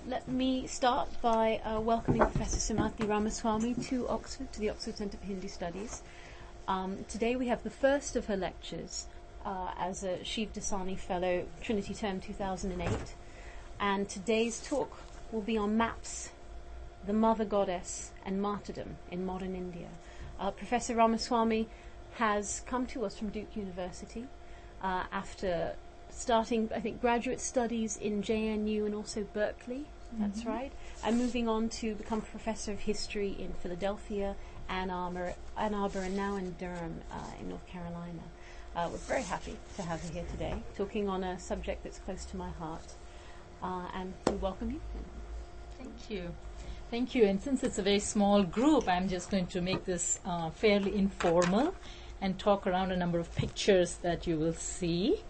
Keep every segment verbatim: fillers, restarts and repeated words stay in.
let me start by uh, welcoming Professor Sumathi Ramaswamy to Oxford, to the Oxford Centre for Hindu Studies. Um, today we have the first of her lectures uh, as a Shiv Dasani Fellow, Trinity Term two thousand eight. And today's talk will be on maps, the Mother Goddess and martyrdom in modern India. Uh, Professor Ramaswamy has come to us from Duke University uh, after starting, I think, graduate studies in J N U and also Berkeley, mm-hmm. That's right, and moving on to become Professor of History in Philadelphia, Ann Arbor, Ann Arbor and now in Durham uh, in North Carolina. Uh, we're very happy to have her here today, talking on a subject that's close to my heart. Uh, and we welcome you. Thank you. Thank you. And since it's a very small group, I'm just going to make this uh, fairly informal and talk around a number of pictures that you will see.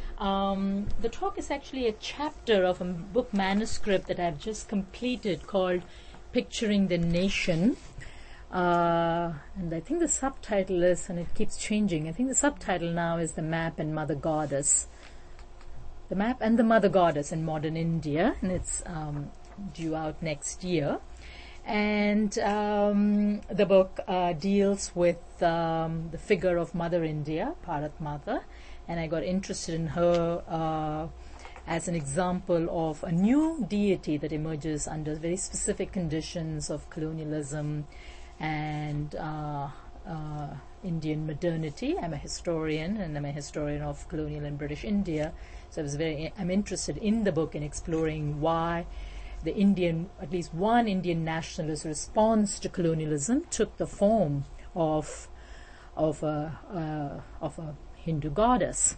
Um, the talk is actually a chapter of a book manuscript that I've just completed called Picturing the Nation. Uh, and I think the subtitle is, and it keeps changing, I think the subtitle now is The Map and Mother Goddess. The Map and the Mother Goddess in Modern India, and it's um, due out next year. And um, the book uh, deals with um, the figure of Mother India, Bharat Mata, and I got interested in her uh, as an example of a new deity that emerges under very specific conditions of colonialism and uh, uh, Indian modernity. I'm a historian, and I'm a historian of colonial and British India, so I was very, I'm interested in the book in exploring why the Indian, at least one Indian nationalist response to colonialism took the form of of a uh, of a Hindu goddess.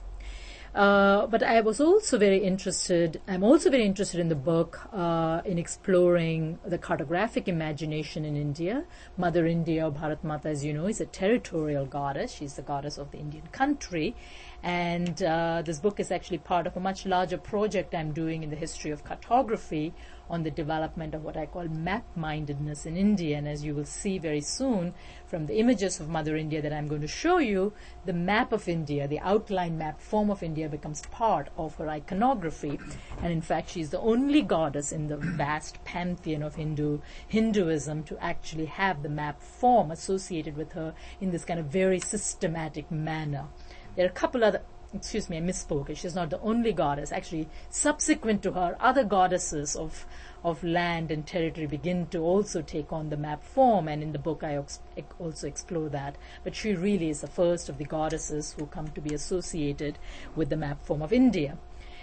Uh, but I was also very interested, I'm also very interested in the book uh, in exploring the cartographic imagination in India. Mother India, or Bharat Mata, as you know, is a territorial goddess. She's the goddess of the Indian country. And uh, this book is actually part of a much larger project I'm doing in the history of cartography on the development of what I call map-mindedness in India. And as you will see very soon from the images of Mother India that I'm going to show you, the map of India, the outline map form of India becomes part of her iconography. And in fact, she's the only goddess in the vast pantheon of Hindu Hinduism to actually have the map form associated with her in this kind of very systematic manner. There are a couple other, excuse me, I misspoke. She's not the only goddess. Actually, subsequent to her, other goddesses of of land and territory begin to also take on the map form, and in the book I ex- also explore that. But she really is the first of the goddesses who come to be associated with the map form of India.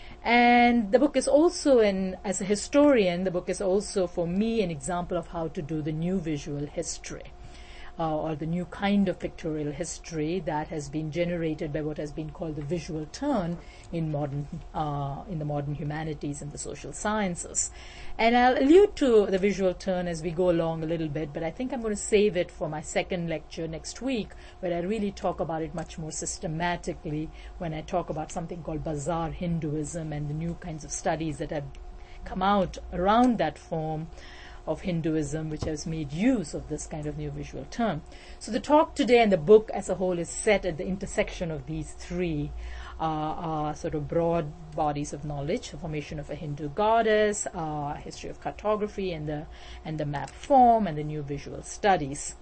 And the book is also, an, as a historian, the book is also for me an example of how to do the new visual history. Uh, or the new kind of pictorial history that has been generated by what has been called the visual turn in modern, uh, in the modern humanities and the social sciences. And I'll allude to the visual turn as we go along a little bit, but I think I'm going to save it for my second lecture next week, where I really talk about it much more systematically when I talk about something called Bazaar Hinduism and the new kinds of studies that have come out around that form of Hinduism, which has made use of this kind of new visual term. So the talk today and the book as a whole is set at the intersection of these three uh, uh, sort of broad bodies of knowledge: the formation of a Hindu goddess, uh, history of cartography, and the and the map form, and the new visual studies.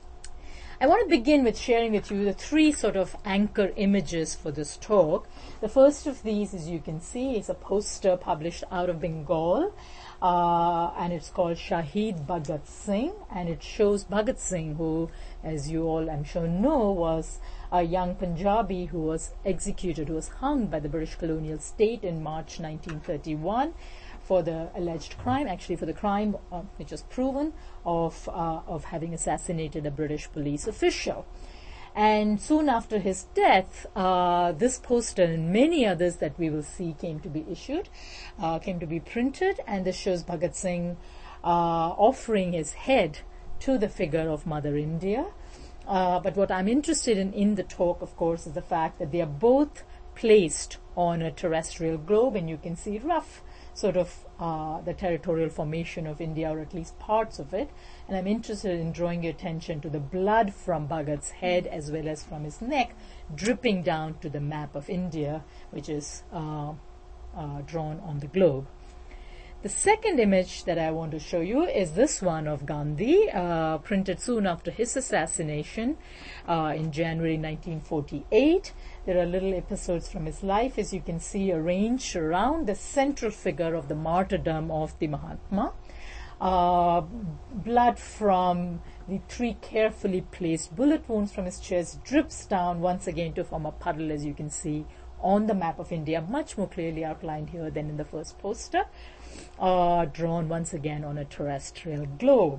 I want to begin with sharing with you the three sort of anchor images for this talk. The first of these, as you can see, is a poster published out of Bengal. Uh, and it's called Shahid Bhagat Singh, and it shows Bhagat Singh, who, as you all I'm sure know, was a young Punjabi who was executed, who was hung by the British colonial state in March nineteen thirty-one for the alleged crime, actually for the crime uh, which was proven, of uh, of having assassinated a British police official. And soon after his death, uh, this poster and many others that we will see came to be issued, uh, came to be printed, and this shows Bhagat Singh uh, offering his head to the figure of Mother India. Uh, but what I'm interested in in the talk, of course, is the fact that they are both placed on a terrestrial globe, and you can see rough sort of uh, the territorial formation of India, or at least parts of it. And I'm interested in drawing your attention to the blood from Bhagat's head as well as from his neck dripping down to the map of India, which is uh, uh, drawn on the globe. The second image that I want to show you is this one of Gandhi, uh, printed soon after his assassination uh, in January nineteen forty-eight. There are little episodes from his life, as you can see, arranged around the central figure of the martyrdom of the Mahatma. Uh, blood from the three carefully placed bullet wounds from his chest drips down once again to form a puddle, as you can see on the map of India, much more clearly outlined here than in the first poster, uh, drawn once again on a terrestrial globe.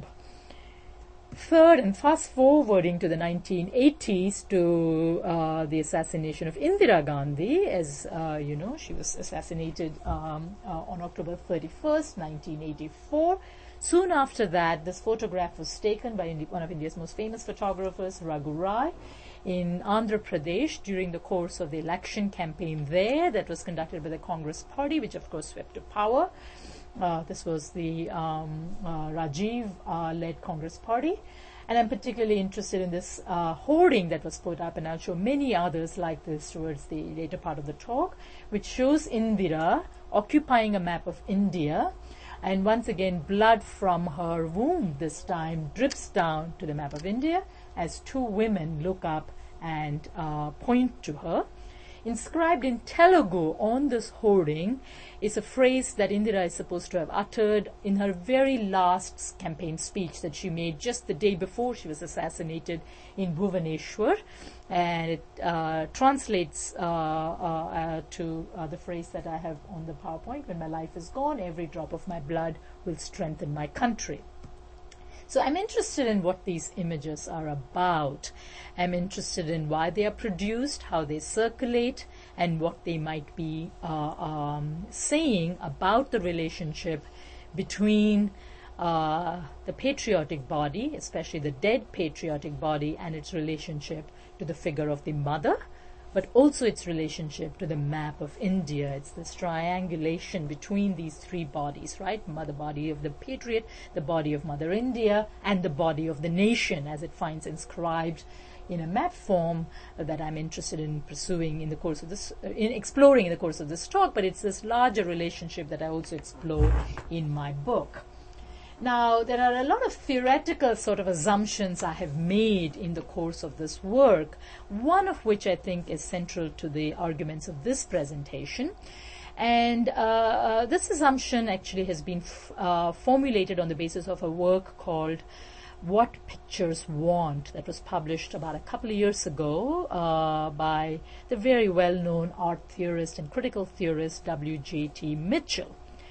Third, and fast forwarding to the nineteen eighties, to uh, the assassination of Indira Gandhi. As uh, you know, she was assassinated um, uh, on October thirty-first, nineteen eighty-four. Soon after that, this photograph was taken by Indi- one of India's most famous photographers, Raghu Rai, in Andhra Pradesh during the course of the election campaign there that was conducted by the Congress Party, which of course swept to power. Uh, this was the um, uh, Rajiv-led uh, Congress Party. And I'm particularly interested in this uh, hoarding that was put up, and I'll show many others like this towards the later part of the talk, which shows Indira occupying a map of India. And once again, blood from her womb this time drips down to the map of India as two women look up and uh, point to her. Inscribed in Telugu on this hoarding is a phrase that Indira is supposed to have uttered in her very last campaign speech that she made just the day before she was assassinated in Bhubaneswar. And it uh, translates uh, uh, uh, to uh, the phrase that I have on the PowerPoint: when my life is gone, every drop of my blood will strengthen my country. So I'm interested in what these images are about. I'm interested in why they are produced, how they circulate, and what they might be uh, um, saying about the relationship between uh, the patriotic body, especially the dead patriotic body, and its relationship to the figure of the mother, but also its relationship to the map of India. It's this triangulation between these three bodies, right? Mother body of the patriot, the body of Mother India, and the body of the nation as it finds inscribed in a map form uh, that I'm interested in pursuing in the course of this, uh, in exploring in the course of this talk, but it's this larger relationship that I also explore in my book. Now, there are a lot of theoretical sort of assumptions I have made in the course of this work, one of which I think is central to the arguments of this presentation. And uh, uh, this assumption actually has been f- uh, formulated on the basis of a work called What Pictures Want, that was published about a couple of years ago uh, by the very well-known art theorist and critical theorist W J T Mitchell.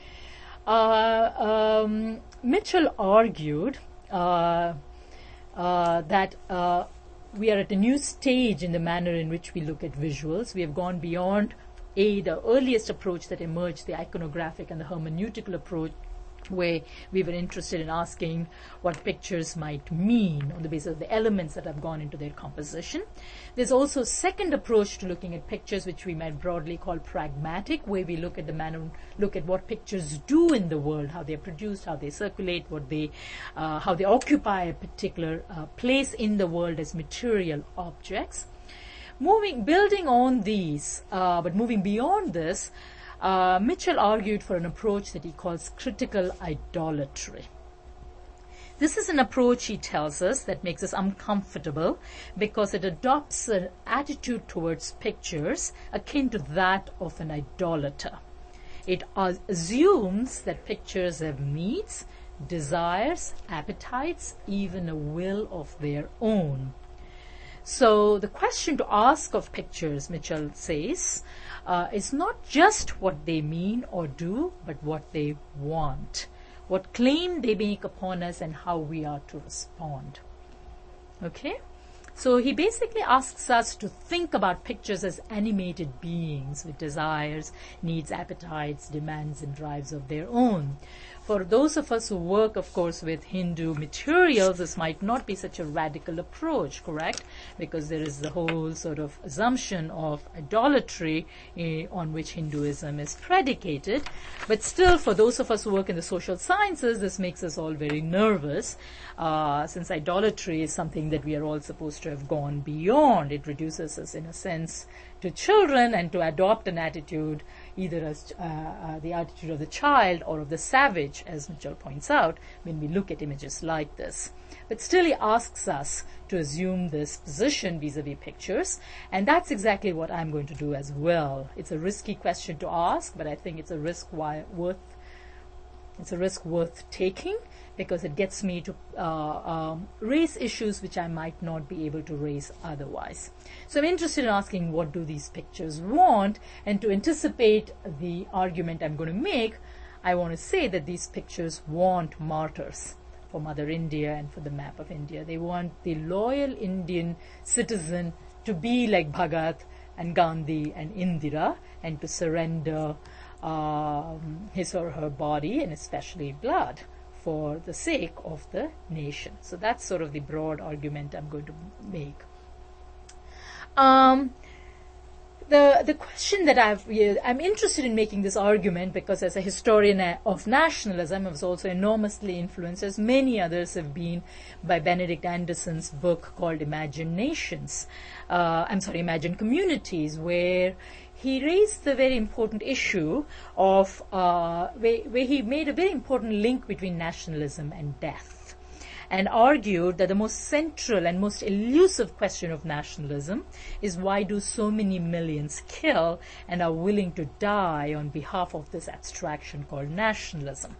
Uh, um, Mitchell argued uh, uh, that uh, we are at a new stage in the manner in which we look at visuals. We have gone beyond A, the earliest approach that emerged, the iconographic and the hermeneutical approach, where we were interested in asking what pictures might mean on the basis of the elements that have gone into their composition. There's also a second approach to looking at pictures, which we might broadly call pragmatic, where we look at the manner, look at what pictures do in the world, how they're produced, how they circulate, what they, uh, how they occupy a particular uh, place in the world as material objects. Moving, building on these, uh, but moving beyond this, Uh, Mitchell argued for an approach that he calls critical idolatry. This is an approach, he tells us, that makes us uncomfortable because it adopts an attitude towards pictures akin to that of an idolater. It uh, assumes that pictures have needs, desires, appetites, even a will of their own. So the question to ask of pictures, Mitchell says, uh, is not just what they mean or do, but what they want, what claim they make upon us, and how we are to respond. Okay? So he basically asks us to think about pictures as animated beings with desires, needs, appetites, demands, and drives of their own. For those of us who work, of course, with Hindu materials, this might not be such a radical approach, correct? Because there is the whole sort of assumption of idolatry eh, on which Hinduism is predicated. But still, for those of us who work in the social sciences, this makes us all very nervous, uh, since idolatry is something that we are all supposed to have gone beyond. It reduces us, in a sense, to children, and to adopt an attitude either as uh, uh, the attitude of the child or of the savage, as Mitchell points out, when we look at images like this. But still he asks us to assume this position vis-a-vis pictures, and that's exactly what I'm going to do as well. It's a risky question to ask, but I think it's a risk wi- worth It's a risk worth taking, because it gets me to uh, um, raise issues which I might not be able to raise otherwise. So I'm interested in asking, what do these pictures want? And to anticipate the argument I'm going to make, I want to say that these pictures want martyrs for Mother India and for the map of India. They want the loyal Indian citizen to be like Bhagat and Gandhi and Indira, and to surrender Um, his or her body, and especially blood, for the sake of the nation. So that's sort of the broad argument I'm going to make. Um, the the question that I've uh, I'm interested in making this argument because, as a historian of nationalism, I was also enormously influenced, as many others have been, by Benedict Anderson's book called Imagine Nations. Uh, I'm sorry, Imagine Communities, where he raised the very important issue of, uh, where, where he made a very important link between nationalism and death, and argued that the most central and most elusive question of nationalism is, why do so many millions kill and are willing to die on behalf of this abstraction called nationalism?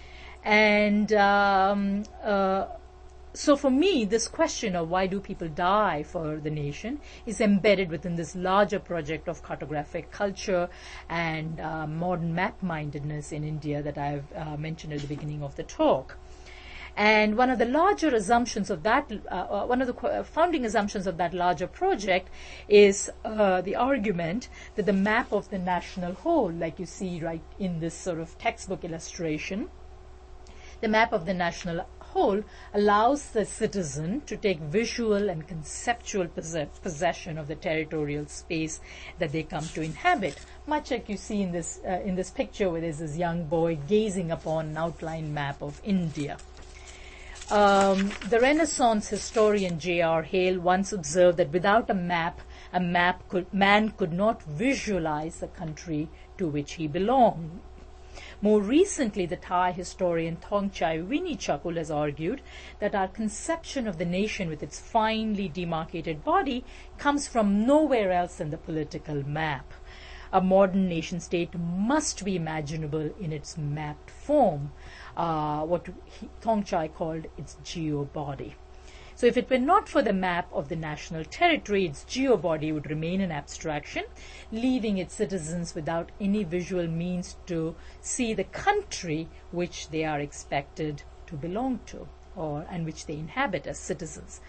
And um, uh, So for me, this question of why do people die for the nation is embedded within this larger project of cartographic culture and uh, modern map-mindedness in India that I've uh, mentioned at the beginning of the talk. And one of the larger assumptions of that, uh, one of the qu- founding assumptions of that larger project is uh, the argument that the map of the national whole, like you see right in this sort of textbook illustration, the map of the national whole allows the citizen to take visual and conceptual possess- possession of the territorial space that they come to inhabit, much like you see in this uh, in this picture where there's this young boy gazing upon an outline map of India. Um, the Renaissance historian J R Hale once observed that without a map, a map could, man could not visualize the country to which he belonged. More recently, the Thai historian Thongchai Winichakul has argued that our conception of the nation with its finely demarcated body comes from nowhere else than the political map. A modern nation-state must be imaginable in its mapped form, uh, what he, Thongchai called its geo-body. So if it were not for the map of the national territory, its geo-body would remain an abstraction, leaving its citizens without any visual means to see the country which they are expected to belong to, or and which they inhabit as citizens.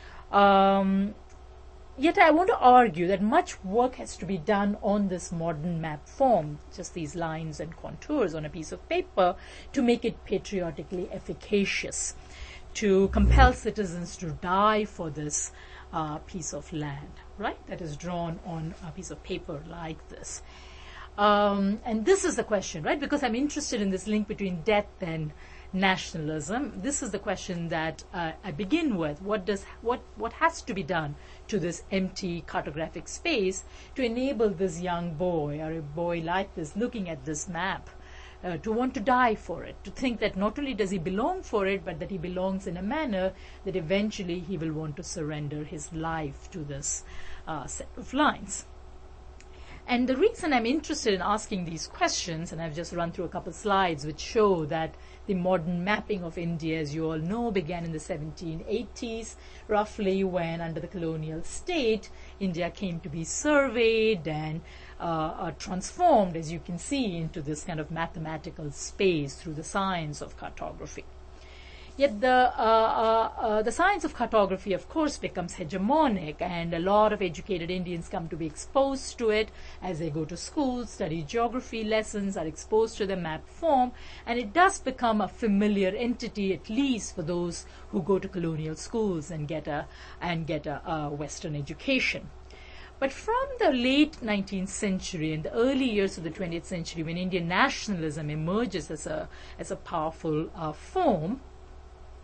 Um, Yet I want to argue that much work has to be done on this modern map form, just these lines and contours on a piece of paper, to make it patriotically efficacious, to compel citizens to die for this uh, piece of land, right, that is drawn on a piece of paper like this. Um, and this is the question, right, because I'm interested in this link between death and nationalism. This is the question that uh, I begin with. What does what what has to be done to this empty cartographic space to enable this young boy, or a boy like this, looking at this map, uh, to want to die for it, to think that not only does he belong for it, but that he belongs in a manner that eventually he will want to surrender his life to this uh, set of lines. And the reason I'm interested in asking these questions, and I've just run through a couple slides which show that the modern mapping of India, as you all know, began in the seventeen eighties, roughly, when under the colonial state, India came to be surveyed and uh, uh, transformed, as you can see, into this kind of mathematical space through the science of cartography. Yet the uh, uh, uh, the science of cartography, of course, becomes hegemonic, and a lot of educated Indians come to be exposed to it as they go to school, study geography lessons, are exposed to the map form, and it does become a familiar entity, at least for those who go to colonial schools and get a and get a, a Western education. But from the late nineteenth century and the early years of the twentieth century, when Indian nationalism emerges as a as a powerful uh, form,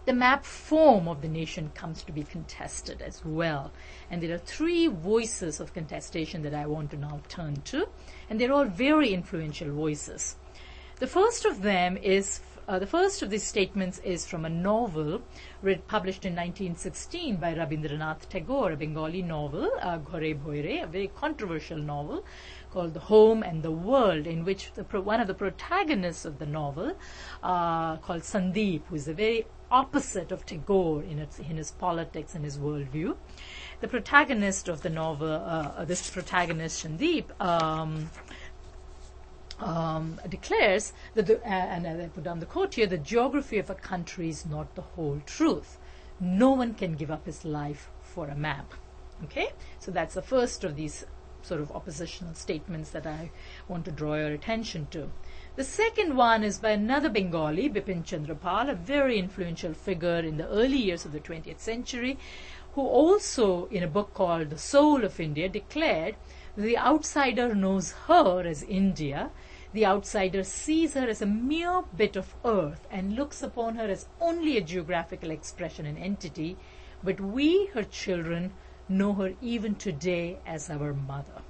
the map form of the nation comes to be contested as well. And there are three voices of contestation that I want to now turn to, and they're all very influential voices. The first of them is, uh, the first of these statements is from a novel read, published in nineteen sixteen by Rabindranath Tagore, a Bengali novel, uh, Ghore Bhoire, a very controversial novel called The Home and the World, in which the pro- one of the protagonists of the novel, uh, called Sandeep, who is a very opposite of Tagore in, its, in his politics and his worldview. The protagonist of the novel, uh, this protagonist, Sandeep, um, um, declares that, the, uh, and I put down the quote here, the geography of a country is not the whole truth. No one can give up his life for a map. Okay? So that's the first of these sort of oppositional statements that I want to draw your attention to. The second one is by another Bengali, Bipin Chandra Pal, a very influential figure in the early years of the twentieth century, who also, in a book called The Soul of India, declared that the outsider knows her as India, the outsider sees her as a mere bit of earth and looks upon her as only a geographical expression and entity, but we, her children, know her even today as our mother.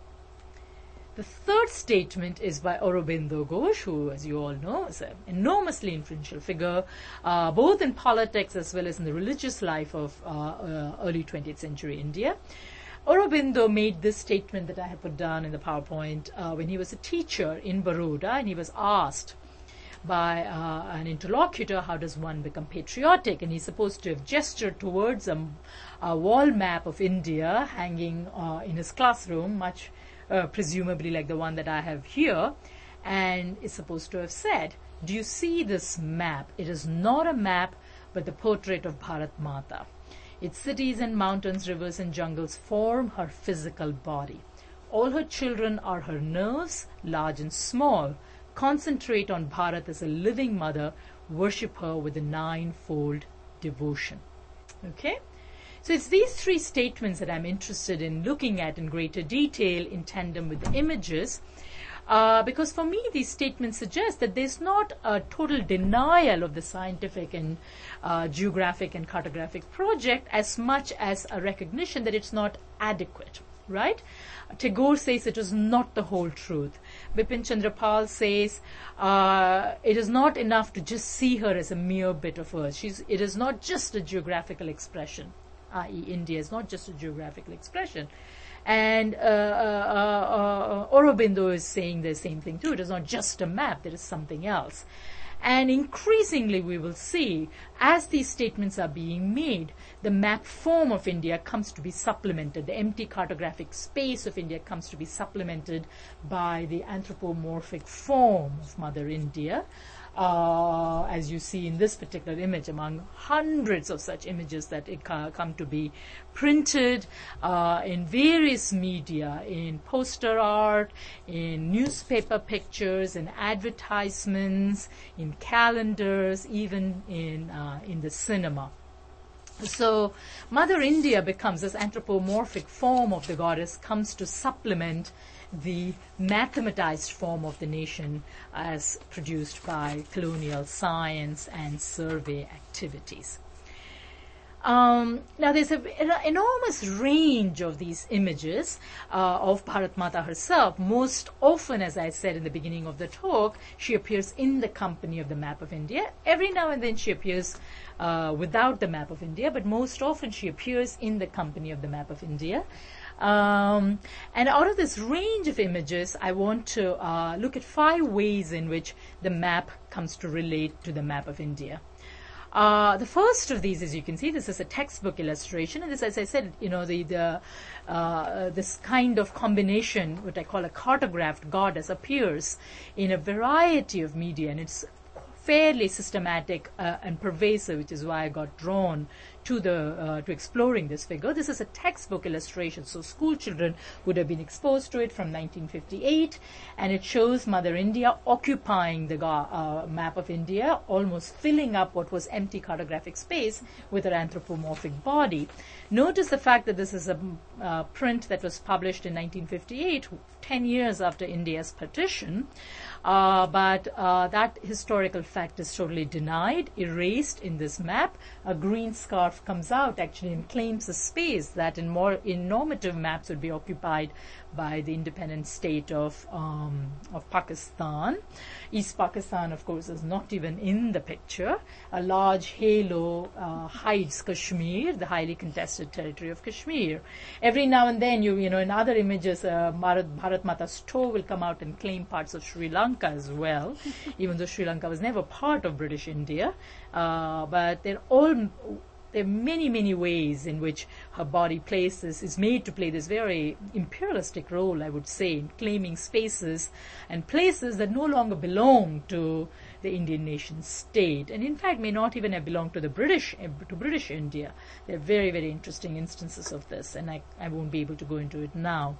The third statement is by Aurobindo Ghosh, who, as you all know, is an enormously influential figure, uh, both in politics as well as in the religious life of uh, uh, early twentieth century India. Aurobindo made this statement that I have put down in the PowerPoint uh, when he was a teacher in Baroda, and he was asked by uh, an interlocutor, how does one become patriotic? And he's supposed to have gestured towards a, a wall map of India hanging uh, in his classroom, much uh, presumably like the one that I have here, and is supposed to have said, do you see this map? It is not a map, but the portrait of Bharat Mata. Its cities and mountains, rivers and jungles form her physical body. All her children are her nerves, large and small. Concentrate on Bharat as a living mother, worship her with a ninefold devotion. Okay? So it's these three statements that I'm interested in looking at in greater detail in tandem with the images, uh, because for me these statements suggest that there's not a total denial of the scientific and uh, geographic and cartographic project as much as a recognition that it's not adequate. Right? Tagore says it is not the whole truth. Bipin Chandra Pal says uh, it is not enough to just see her as a mere bit of earth. She's, it is not just a geographical expression, that is India is not just a geographical expression. And uh, uh, uh, Aurobindo is saying the same thing too. It is not just a map, there is something else. And increasingly we will see, as these statements are being made, the map form of India comes to be supplemented. The empty cartographic space of India comes to be supplemented by the anthropomorphic form of Mother India, uh, as you see in this particular image, among hundreds of such images that it ca- come to be printed uh, in various media, in poster art, in newspaper pictures, in advertisements, in calendars, even in uh, in the cinema. So Mother India becomes, this anthropomorphic form of the goddess comes to supplement the mathematized form of the nation as produced by colonial science and survey activities. Um, now there's an enormous range of these images uh, of Bharat Mata herself. Most often, as I said in the beginning of the talk, she appears in the company of the map of India. Every now and then she appears uh, without the map of India, but most often she appears in the company of the map of India. Um, and out of this range of images, I want to uh, look at five ways in which the map comes to relate to the map of India. Uh, the first of these, as you can see, this is a textbook illustration, and this, as I said, you know, the, the uh, this kind of combination, what I call a cartographed goddess, appears in a variety of media, and it's fairly systematic uh, and pervasive, which is why I got drawn to the uh, to exploring this figure. This is a textbook illustration, so school children would have been exposed to it from nineteen fifty-eight, and it shows Mother India occupying the uh, map of India, almost filling up what was empty cartographic space with her anthropomorphic body. Notice the fact that this is a uh, print that was published in nineteen fifty-eight, ten years after India's partition, uh, but uh, that historical fact is totally denied, erased in this map. A green scarf comes out actually and claims a space that in more in normative maps would be occupied by the independent state of um, of Pakistan. East Pakistan, of course, is not even in the picture. A large halo uh, hides Kashmir, the highly contested territory of Kashmir. Every now and then, you you know, in other images, uh, Bharat, Bharat Mata's toe will come out and claim parts of Sri Lanka as well, even though Sri Lanka was never part of British India. Uh, but they're all There are many, many ways in which her body plays this, is made to play this very imperialistic role, I would say, in claiming spaces and places that no longer belong to the Indian nation state, and in fact may not even have belonged to the British, to British India. There are very, very interesting instances of this, and I, I won't be able to go into it now.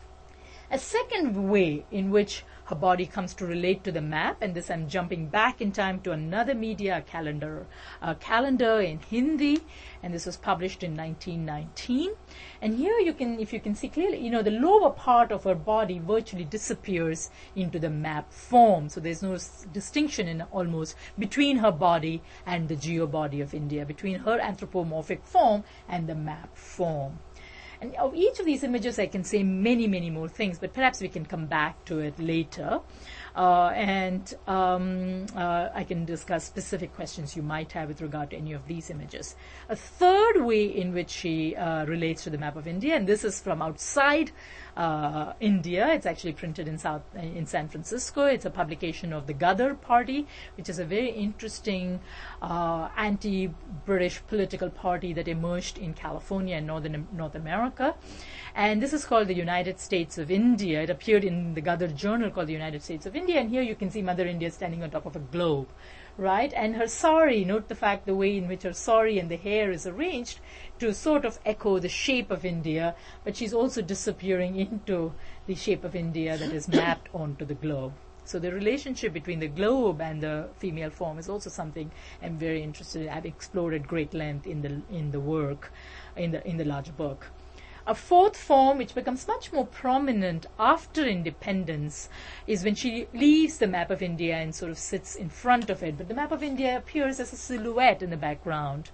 A second way in which her body comes to relate to the map, and this I'm jumping back in time to another media, a calendar, a calendar in Hindi, and this was published in nineteen nineteen. And here you can, if you can see clearly, you know, the lower part of her body virtually disappears into the map form. So there's no s- distinction in almost between her body and the geobody of India, between her anthropomorphic form and the map form. And of each of these images, I can say many, many more things, but perhaps we can come back to it later. Uh, and um, uh, I can discuss specific questions you might have with regard to any of these images. A third way in which she uh, relates to the map of India, and this is from outside uh, India. It's actually printed in South in San Francisco. It's a publication of the Ghadar Party, which is a very interesting uh, anti-British political party that emerged in California and Northern North America. And this is called the United States of India. It appeared in the Ghadar journal called the United States of India, and here you can see Mother India standing on top of a globe, right? And her sari, note the fact, the way in which her sari and the hair is arranged to sort of echo the shape of India, but she's also disappearing into the shape of India that is mapped onto the globe. So the relationship between the globe and the female form is also something I'm very interested in. I've explored at great length in the in the work, in the in the larger book. A fourth form, which becomes much more prominent after independence, is when she leaves the map of India and sort of sits in front of it. But the map of India appears as a silhouette in the background,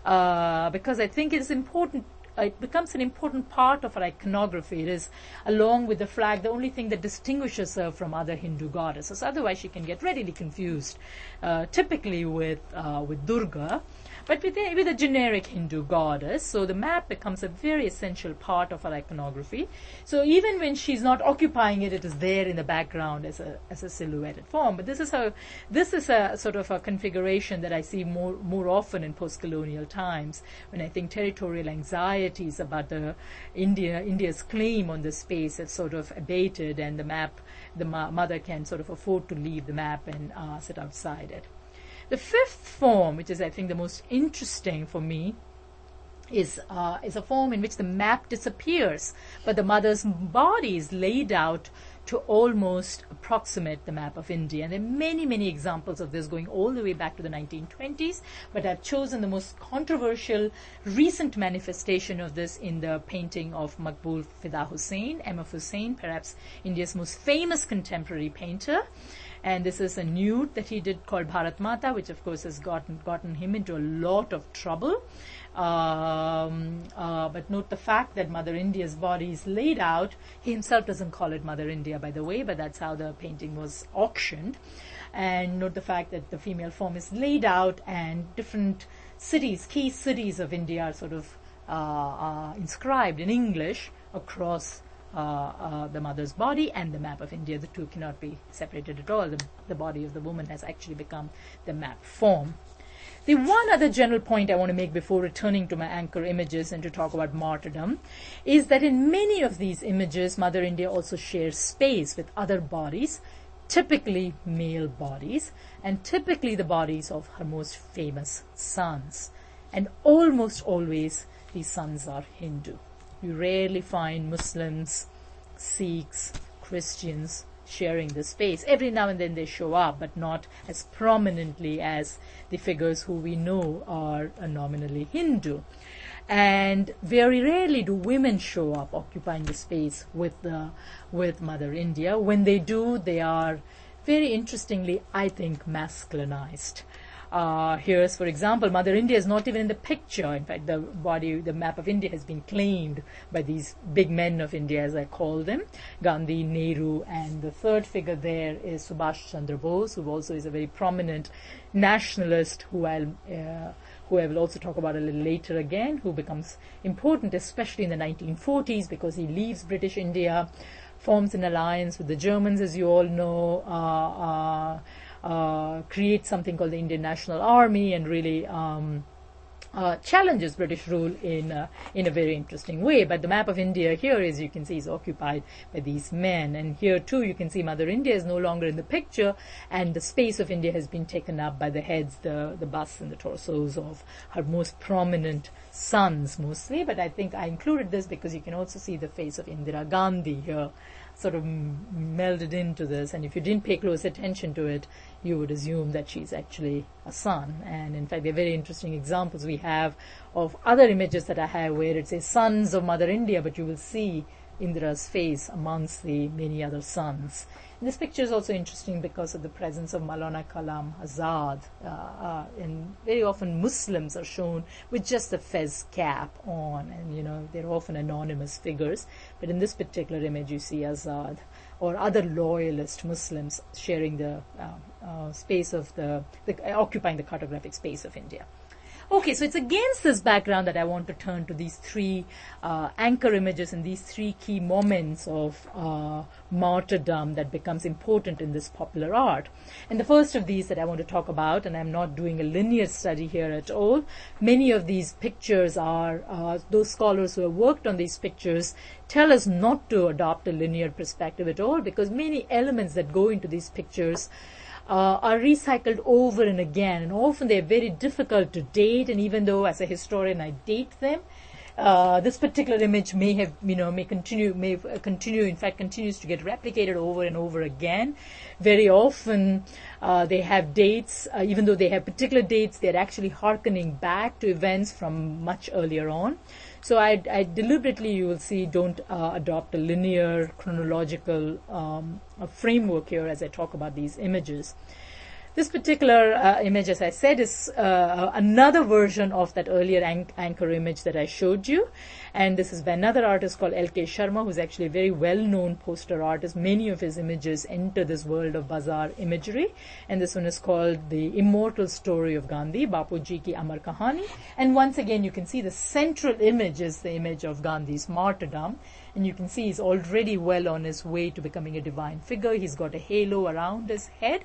uh, because I think it is important. It becomes an important part of her iconography. It is, along with the flag, the only thing that distinguishes her from other Hindu goddesses. Otherwise, she can get readily confused, uh, typically with uh, with Durga, but with a, with a generic Hindu goddess. So the map becomes a very essential part of her iconography. So even when she's not occupying it, it is there in the background as a as a silhouetted form. But this is a this is a sort of a configuration that I see more more often in post-colonial times, when I think territorial anxiety about the India India's claim on the space have sort of abated, and the map, the ma- mother can sort of afford to leave the map and uh, sit outside it. The fifth form, which is I think the most interesting for me, is uh, is a form in which the map disappears, but the mother's body is laid out to almost approximate the map of India. And there are many, many examples of this going all the way back to the nineteen twenties, but I've chosen the most controversial recent manifestation of this in the painting of Maqbool Fida Hussain, M F Hussain, perhaps India's most famous contemporary painter. And this is a nude that he did called Bharat Mata, which of course has gotten gotten him into a lot of trouble. Um, uh, but note the fact that Mother India's body is laid out. He himself doesn't call it Mother India, by the way, but that's how the painting was auctioned. And note the fact that the female form is laid out, and different cities, key cities of India are sort of uh, uh, inscribed in English across Uh, uh, the mother's body and the map of India. The two cannot be separated at all. The, the body of the woman has actually become the map form. The one other general point I want to make before returning to my anchor images and to talk about martyrdom is that in many of these images, Mother India also shares space with other bodies, typically male bodies, and typically the bodies of her most famous sons. and almost always these sons are Hindu. You rarely find Muslims, Sikhs, Christians sharing the space. Every now and then they show up, but not as prominently as the figures who we know are uh, nominally Hindu. And very rarely do women show up occupying the space with the with Mother India. When they do, they are very interestingly, I think, masculinized. Uh, here's, for example, Mother India is not even in the picture. In fact, the body, the map of India has been claimed by these big men of India, as I call them, Gandhi, Nehru, and the third figure there is Subhash Chandra Bose, who also is a very prominent nationalist, who I'll uh, who I will also talk about a little later again, who becomes important, especially in the nineteen forties, because he leaves British India, forms an alliance with the Germans, as you all know, uh, uh, uh, creates something called the Indian National Army, and really um, uh, challenges British rule in uh, in a very interesting way. But the map of India here, as you can see, is occupied by these men. And here too, you can see Mother India is no longer in the picture, and the space of India has been taken up by the heads, the, the busts and the torsos of her most prominent sons mostly. But I think I included this because you can also see the face of Indira Gandhi here, sort of m- melded into this. And if you didn't pay close attention to it, you would assume that she's actually a son. And in fact, there are very interesting examples we have of other images that I have where it says sons of Mother India, but you will see Indira's face amongst the many other sons. And this picture is also interesting because of the presence of Maulana Kalam Azad. Uh, uh, and very often Muslims are shown with just a fez cap on, and you know, they're often anonymous figures. But in this particular image, you see Azad or other loyalist Muslims sharing the uh, uh, space of the, the uh, occupying the cartographic space of India. Okay, so it's against this background that I want to turn to these three uh, anchor images and these three key moments of uh, martyrdom that becomes important in this popular art. And the first of these that I want to talk about, and I'm not doing a linear study here at all, many of these pictures are, uh, those scholars who have worked on these pictures tell us not to adopt a linear perspective at all, because many elements that go into these pictures Uh, are recycled over and again, and often they're very difficult to date. And even though as a historian I date them, uh, this particular image may have, you know, may continue, may uh, continue, in fact continues to get replicated over and over again. Very often uh, they have dates, uh, even though they have particular dates, they're actually hearkening back to events from much earlier on. So I, I deliberately, you will see, don't uh, adopt a linear chronological um, a framework here as I talk about these images. This particular uh, image, as I said, is uh, another version of that earlier an- anchor image that I showed you. And this is by another artist called L K Sharma, who's actually a very well-known poster artist. Many of his images enter this world of bazaar imagery. And this one is called The Immortal Story of Gandhi, Bapuji Ki Amar Kahani. And once again, you can see the central image is the image of Gandhi's martyrdom. And you can see he's already well on his way to becoming a divine figure. He's got a halo around his head.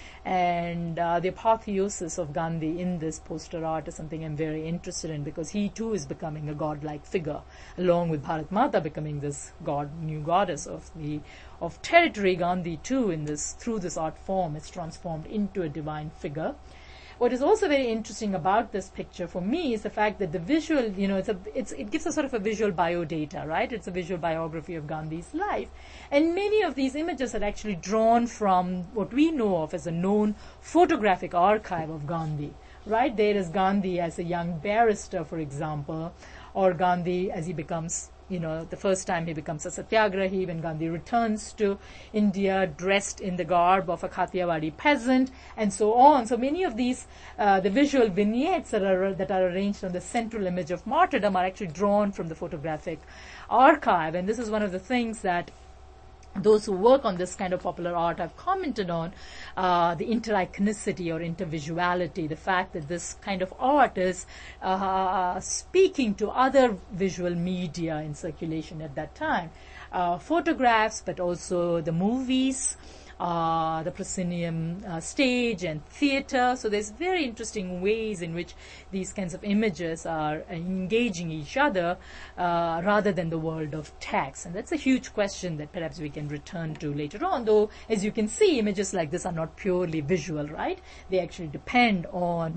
And uh, the apotheosis of Gandhi in this poster art is something I'm very interested in, because he too is becoming a godlike figure, along with Bharat Mata becoming this god, new goddess of the of territory. Gandhi too, in this through this art form, is transformed into a divine figure. What is also very interesting about this picture for me is the fact that the visual, you know, it's a, it's, it gives us sort of a visual biodata, right? It's a visual biography of Gandhi's life. And many of these images are actually drawn from what we know of as a known photographic archive of Gandhi, right? There is Gandhi as a young barrister, for example, or Gandhi as he becomes, you know, the first time he becomes a satyagrahi, when Gandhi returns to India dressed in the garb of a Kathiawadi peasant, and so on. So many of these, uh, the visual vignettes that are, that are arranged on the central image of martyrdom are actually drawn from the photographic archive. And this is one of the things that those who work on this kind of popular art have commented on, uh, the intericonicity or intervisuality, the fact that this kind of art is uh, speaking to other visual media in circulation at that time. Uh, photographs, but also the movies, uh, the proscenium uh, stage and theatre. So there's very interesting ways in which these kinds of images are engaging each other uh, rather than the world of text. And that's a huge question that perhaps we can return to later on, though, as you can see, images like this are not purely visual, right? They actually depend on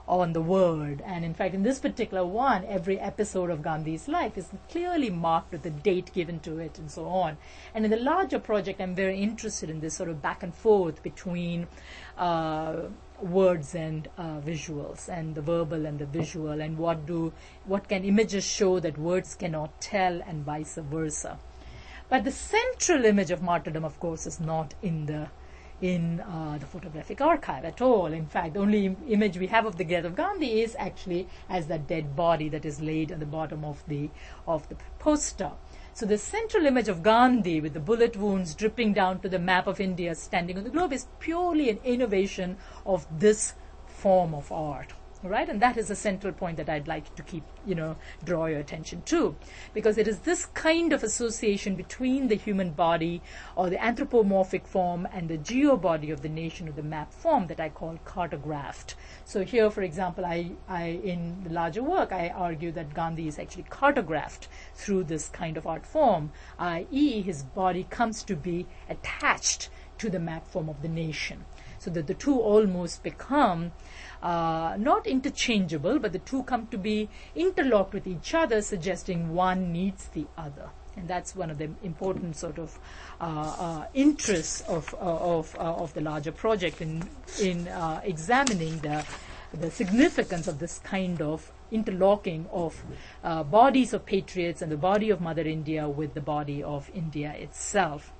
on the word. And in fact, in this particular one, every episode of Gandhi's life is clearly marked with the date given to it and so on. And in the larger project, I'm very interested in this sort of back and forth between uh, words and uh, visuals, and the verbal and the visual, and what do what can images show that words cannot tell, and vice versa. But the central image of martyrdom, of course, is not in the in uh, the photographic archive at all. In fact, the only im- image we have of the death of Gandhi is actually as that dead body that is laid at the bottom of the of the poster. So the central image of Gandhi with the bullet wounds dripping down to the map of India standing on the globe is purely an innovation of this form of art. Right? And that is a central point that I'd like to keep, you know, draw your attention to, because it is this kind of association between the human body or the anthropomorphic form and the geo-body of the nation or the map form that I call cartographed. So here, for example, I, I in the larger work, I argue that Gandhi is actually cartographed through this kind of art form, that is his body comes to be attached to the map form of the nation. So that the two almost become uh, not interchangeable, but the two come to be interlocked with each other, suggesting one needs the other. And that's one of the important sort of uh, uh, interests of uh, of uh, of the larger project in in uh, examining the the significance of this kind of interlocking of uh, bodies of patriots and the body of Mother India with the body of India itself.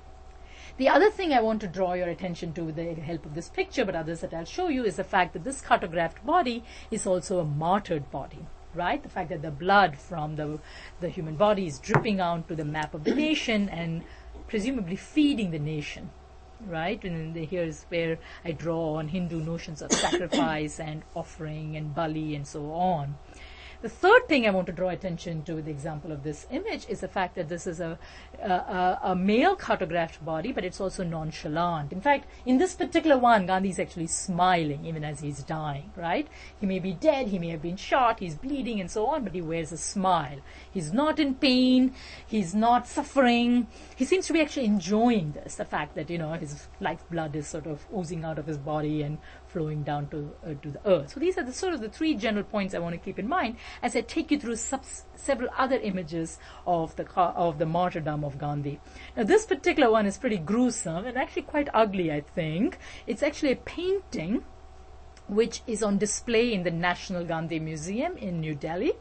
The other thing I want to draw your attention to with the help of this picture, but others that I'll show you, is the fact that this cartographed body is also a martyred body, right? The fact that the blood from the, the human body is dripping out to the map of the nation and presumably feeding the nation, right? And here is where I draw on Hindu notions of sacrifice and offering and bali and so on. The third thing I want to draw attention to with the example of this image is the fact that this is a, a, a male cartographed body, but it's also nonchalant. In fact, in this particular one, Gandhi is actually smiling even as he's dying, right? He may be dead, he may have been shot, he's bleeding and so on, but he wears a smile. He's not in pain, he's not suffering. He seems to be actually enjoying this, the fact that, you know, his lifeblood is sort of oozing out of his body and flowing down to uh, to the earth. So these are the sort of the three general points I want to keep in mind as I take you through subs- several other images of the of the martyrdom of Gandhi. Now, this particular one is pretty gruesome and actually quite ugly, I think. It's actually a painting which is on display in the National Gandhi Museum in New Delhi.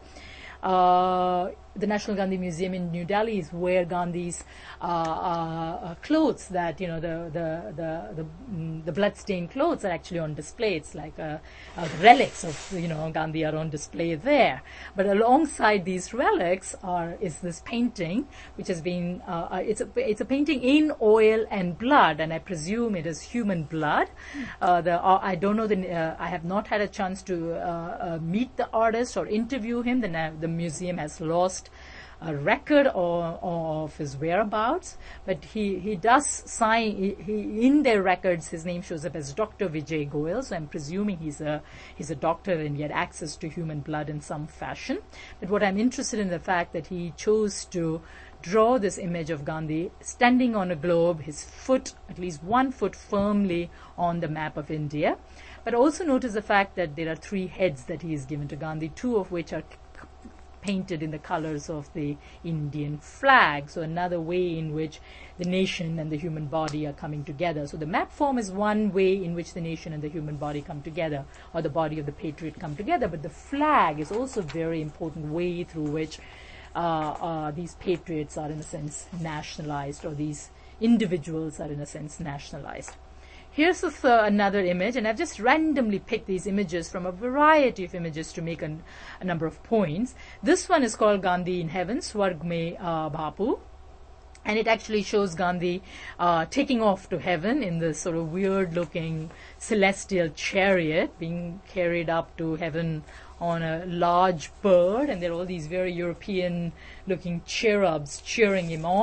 Uh, the National Gandhi Museum in New Delhi is where Gandhi's uh, uh, clothes, that, you know, the the the the, mm, the blood-stained clothes are actually on display. It's like uh, uh, relics of, you know, Gandhi are on display there. But alongside these relics are is this painting, which has been uh, uh, it's a it's a painting in oil and blood, and I presume it is human blood. Uh, the uh, I don't know the uh, I have not had a chance to uh, uh, meet the artist or interview him. The na- the museum has lost a record of, of his whereabouts, but he, he does sign, he, he, in their records his name shows up as Doctor Vijay Goyal, so I'm presuming he's a he's a doctor and he had access to human blood in some fashion. But what I'm interested in the fact that he chose to draw this image of Gandhi standing on a globe, his foot, at least one foot firmly on the map of India. But also notice the fact that there are three heads that he is given to Gandhi, two of which are painted in the colors of the Indian flag. So another way in which the nation and the human body are coming together. So the map form is one way in which the nation and the human body come together, or the body of the patriot come together. But the flag is also a very important way through which uh, uh, these patriots are in a sense nationalized, or these individuals are in a sense nationalized. Here's a th- another image, and I've just randomly picked these images from a variety of images to make an, a number of points. This one is called Gandhi in Heaven, Swarg Mein uh, Bapu, and it actually shows Gandhi uh, taking off to heaven in this sort of weird-looking celestial chariot, being carried up to heaven on a large bird, and there are all these very European-looking cherubs cheering him on.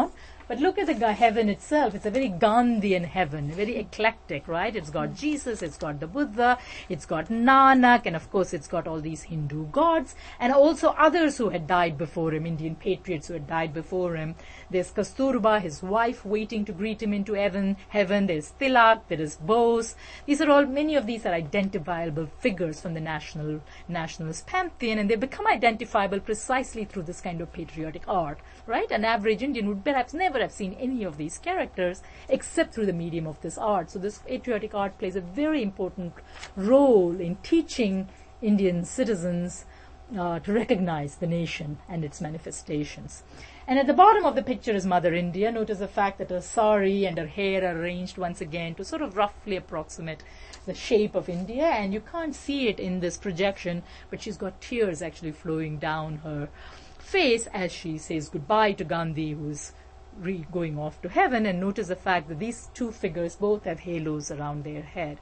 But look at the ga- heaven itself. It's a very Gandhian heaven, very eclectic, right? It's got Jesus, it's got the Buddha, it's got Nanak, and of course it's got all these Hindu gods, and also others who had died before him, Indian patriots who had died before him. There's Kasturba, his wife, waiting to greet him into heaven. Heaven. There's Tilak, there is Bose. These are all, many of these are identifiable figures from the national nationalist pantheon, and they become identifiable precisely through this kind of patriotic art, right? An average Indian would perhaps never have seen any of these characters except through the medium of this art. So this patriotic art plays a very important role in teaching Indian citizens uh, to recognize the nation and its manifestations. And at the bottom of the picture is Mother India. Notice the fact that her sari and her hair are arranged once again to sort of roughly approximate the shape of India, and you can't see it in this projection, but she's got tears actually flowing down her face as she says goodbye to Gandhi, who's re- going off to heaven. And notice the fact that these two figures both have halos around their head,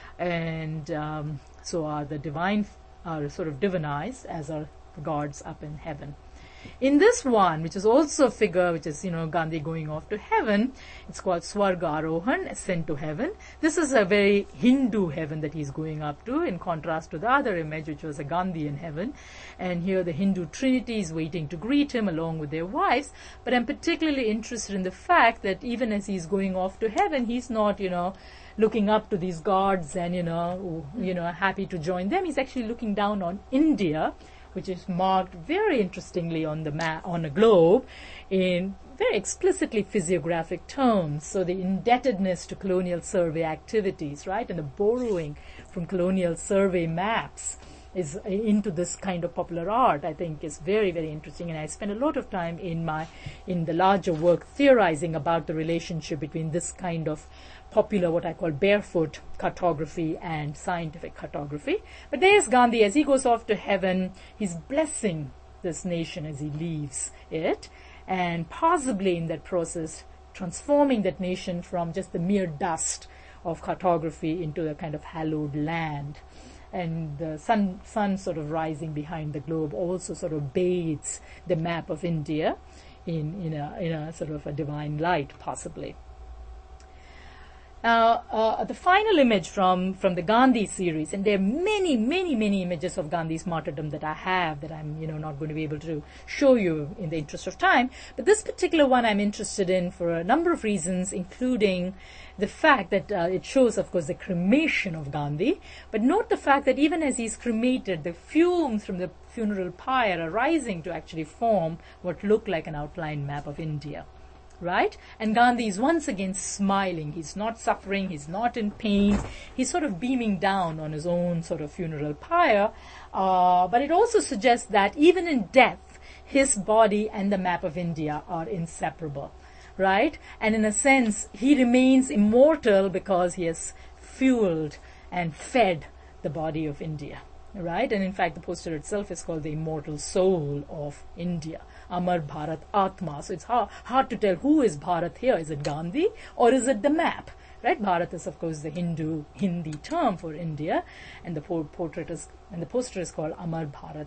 and um, so are the divine, are sort of divinized, as are the gods up in heaven. In this one, which is also a figure, which is, you know, Gandhi going off to heaven, it's called Swarga Arohan, ascent to heaven. This is a very Hindu heaven that he's going up to, in contrast to the other image, which was a Gandhian heaven. And here the Hindu trinity is waiting to greet him along with their wives. But I'm particularly interested in the fact that even as he's going off to heaven, he's not, you know, looking up to these gods and, you know, you know, happy to join them. He's actually looking down on India, which is marked very interestingly on the map, on a globe, in very explicitly physiographic terms. So the indebtedness to colonial survey activities, right, and the borrowing from colonial survey maps is into this kind of popular art, I think is very, very interesting. And I spend a lot of time in my, in the larger work theorizing about the relationship between this kind of popular, what I call barefoot cartography and scientific cartography. But there's Gandhi, as he goes off to heaven, he's blessing this nation as he leaves it, and possibly in that process transforming that nation from just the mere dust of cartography into a kind of hallowed land. And the sun, sun sort of rising behind the globe also sort of bathes the map of India in, in, a, in a sort of a divine light, possibly. Now, uh, the final image from, from the Gandhi series, and there are many, many, many images of Gandhi's martyrdom that I have that I'm, you know, not going to be able to show you in the interest of time. But this particular one I'm interested in for a number of reasons, including the fact that uh, it shows, of course, the cremation of Gandhi. But note the fact that even as he's cremated, the fumes from the funeral pyre are rising to actually form what looked like an outline map of India. Right? And Gandhi is once again smiling. He's not suffering. He's not in pain. He's sort of beaming down on his own sort of funeral pyre. Uh, but it also suggests that even in death, his body and the map of India are inseparable. Right? And in a sense, he remains immortal because he has fueled and fed the body of India. Right? And in fact, the poster itself is called the Immortal Soul of India. Amar Bharat Atma. So it's hard, hard to tell who is Bharat here. Is it Gandhi or is it the map? Right? Bharat is, of course, the Hindu Hindi term for India, and the portrait is, and the poster is called Amar Bharat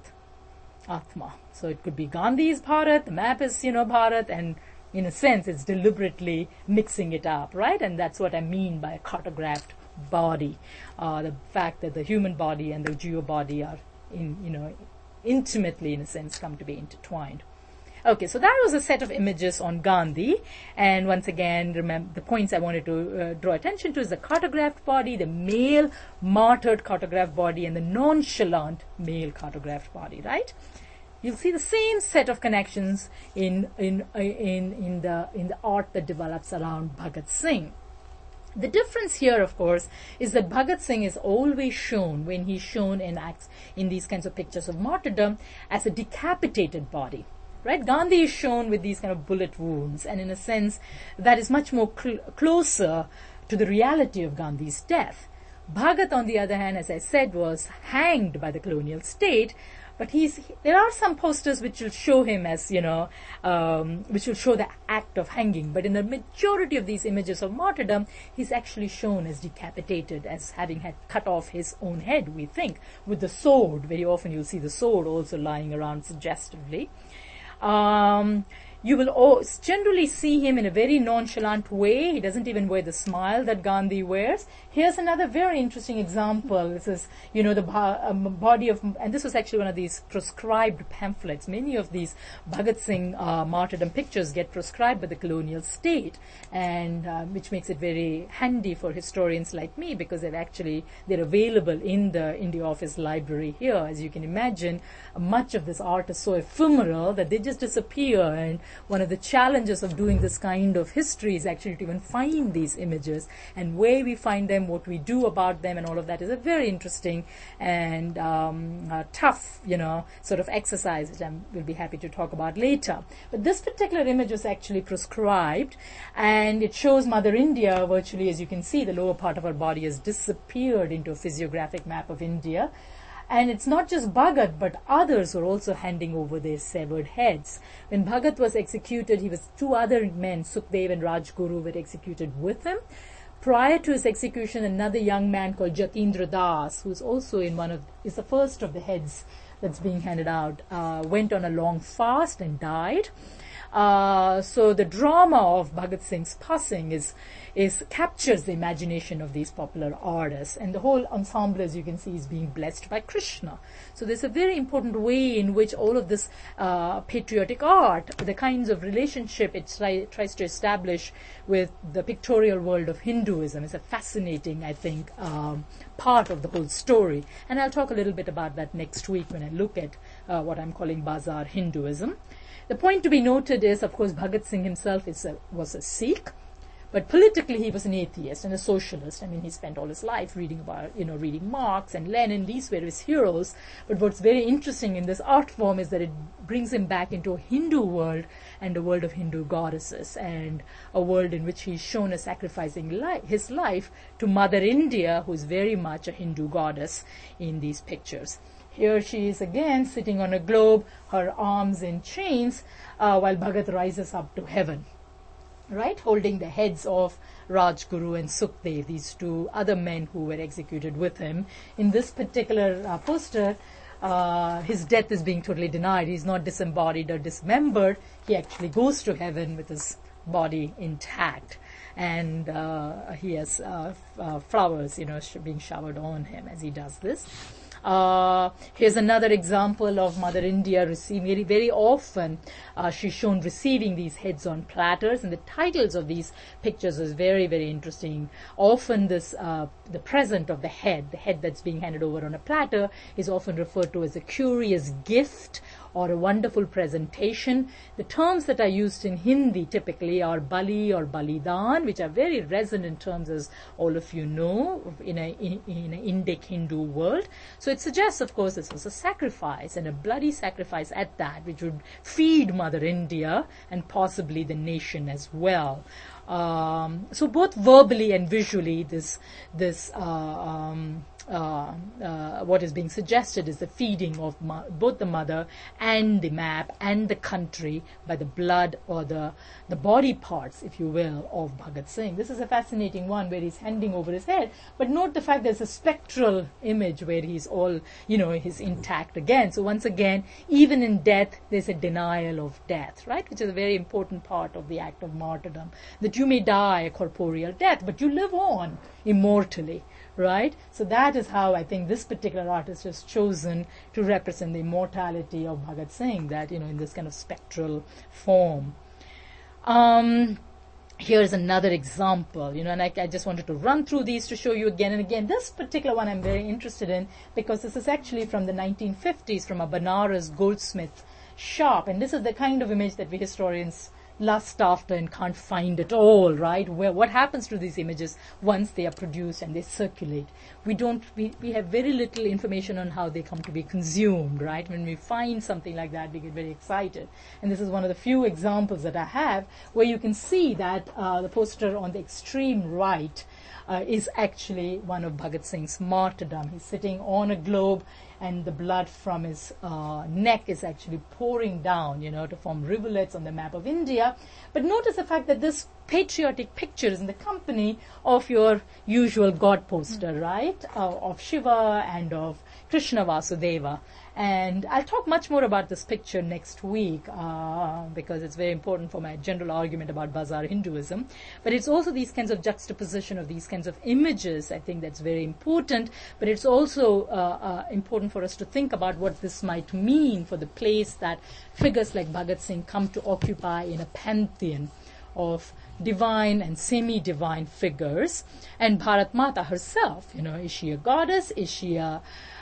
Atma. So it could be Gandhi's Bharat, the map is, you know, Bharat, and in a sense, it's deliberately mixing it up, right? And that's what I mean by a cartographed body. Uh, the fact that the human body and the geo body are, in, you know, intimately, in a sense, come to be intertwined. Okay, so that was a set of images on Gandhi. And once again, remember the points I wanted to uh, draw attention to is the cartographed body, the male martyred cartographed body, and the nonchalant male cartographed body, right? You'll see the same set of connections in in uh, in in the in the art that develops around Bhagat Singh. The difference here, of course, is that Bhagat Singh is always shown, when he's shown in acts, in these kinds of pictures of martyrdom, as a decapitated body. Right? Gandhi is shown with these kind of bullet wounds, and in a sense, that is much more cl- closer to the reality of Gandhi's death. Bhagat, on the other hand, as I said, was hanged by the colonial state, but he's, there are some posters which will show him as, you know, um, which will show the act of hanging. But in the majority of these images of martyrdom, he's actually shown as decapitated, as having had cut off his own head, we think, with the sword. Very often you'll see the sword also lying around suggestively. Um, you will o- generally see him in a very nonchalant way. He doesn't even wear the smile that Gandhi wears. Here's another very interesting example. This is, you know, the bo- um, body of, and this was actually one of these proscribed pamphlets. Many of these Bhagat Singh uh, martyrdom pictures get proscribed by the colonial state, and uh, which makes it very handy for historians like me, because they're actually, they're available in the India Office library here. As you can imagine, much of this art is so ephemeral that they just disappear, and one of the challenges of doing this kind of history is actually to even find these images, and where we find them, what we do about them, and all of that is a very interesting and um, uh, tough, you know, sort of exercise, which I will be happy to talk about later. But this particular image was actually proscribed, and it shows Mother India virtually, as you can see, the lower part of her body has disappeared into a physiographic map of India. And it's not just Bhagat, but others were also handing over their severed heads. When Bhagat was executed, he was two other men, Sukhdev and Rajguru, were executed with him. Prior to his execution, another young man called Jatindra Das, who's also in one of, is the first of the heads that's being handed out, uh, went on a long fast and died. Uh, so the drama of Bhagat Singh's passing is, is captures the imagination of these popular artists, and the whole ensemble, as you can see, is being blessed by Krishna. So there's a very important way in which all of this uh, patriotic art, the kinds of relationship it try, tries to establish with the pictorial world of Hinduism, is a fascinating, I think, um, part of the whole story. And I'll talk a little bit about that next week when I look at uh, what I'm calling Bazaar Hinduism. The point to be noted is, of course, Bhagat Singh himself is a, was a Sikh, but politically he was an atheist and a socialist. I mean, he spent all his life reading about, you know, reading Marx and Lenin. These were his heroes. But what's very interesting in this art form is that it brings him back into a Hindu world and a world of Hindu goddesses, and a world in which he's shown as sacrificing li- his life to Mother India, who is very much a Hindu goddess in these pictures. Here she is again sitting on a globe, her arms in chains, uh, while Bhagat rises up to heaven, right, holding the heads of Rajguru and Sukhdev, these two other men who were executed with him. In this particular uh, poster, uh, his death is being totally denied. He's not disembodied or dismembered. He actually goes to heaven with his body intact. And uh, he has uh, f- uh, flowers, you know, sh- being showered on him as he does this. Uh, here's another example of Mother India receiving, very, very often uh, she's shown receiving these heads on platters, and the titles of these pictures is very, very interesting. Often this, uh, the present of the head, the head that's being handed over on a platter, is often referred to as a curious gift or a wonderful presentation. The terms that are used in Hindi typically are Bali or Balidan, which are very resonant terms, as all of you know, in a in, in an Indic Hindu world. So it suggests, of course, this was a sacrifice, and a bloody sacrifice at that, which would feed Mother India and possibly the nation as well. Um, so both verbally and visually, this this uh, um, uh, uh, what is being suggested is the feeding of mo- both the mother and the map and the country by the blood or the the body parts, if you will, of Bhagat Singh. This is a fascinating one where he's handing over his head, but note the fact there's a spectral image where he's all, you know, he's intact again. So once again, even in death, there's a denial of death, right? Which is a very important part of the act of martyrdom, that you may die a corporeal death, but you live on immortally, right? So that is how I think this particular artist has chosen to represent the immortality of Bhagat Singh, that, you know, in this kind of spectral form. Um, here's another example, you know, and I, I just wanted to run through these to show you again and again. This particular one I'm very interested in because this is actually from the nineteen fifties, from a Banaras goldsmith shop, and this is the kind of image that we historians lust after and can't find at all, right? Where what happens to these images once they are produced and they circulate? We don't, we, we have very little information on how they come to be consumed, right? When we find something like that, we get very excited. And this is one of the few examples that I have where you can see that uh, the poster on the extreme right uh, is actually one of Bhagat Singh's martyrdom. He's sitting on a globe, and the blood from his uh, neck is actually pouring down, you know, to form rivulets on the map of India. But notice the fact that this patriotic picture is in the company of your usual god poster, mm. right? Uh, of Shiva and of, Krishna Vasudeva. And I'll talk much more about this picture next week uh, because it's very important for my general argument about Bazaar Hinduism. But it's also these kinds of juxtaposition of these kinds of images, I think that's very important. But it's also uh, uh, important for us to think about what this might mean for the place that figures like Bhagat Singh come to occupy in a pantheon of divine and semi-divine figures. And Bharat Mata herself, you know, is she a goddess? Is she a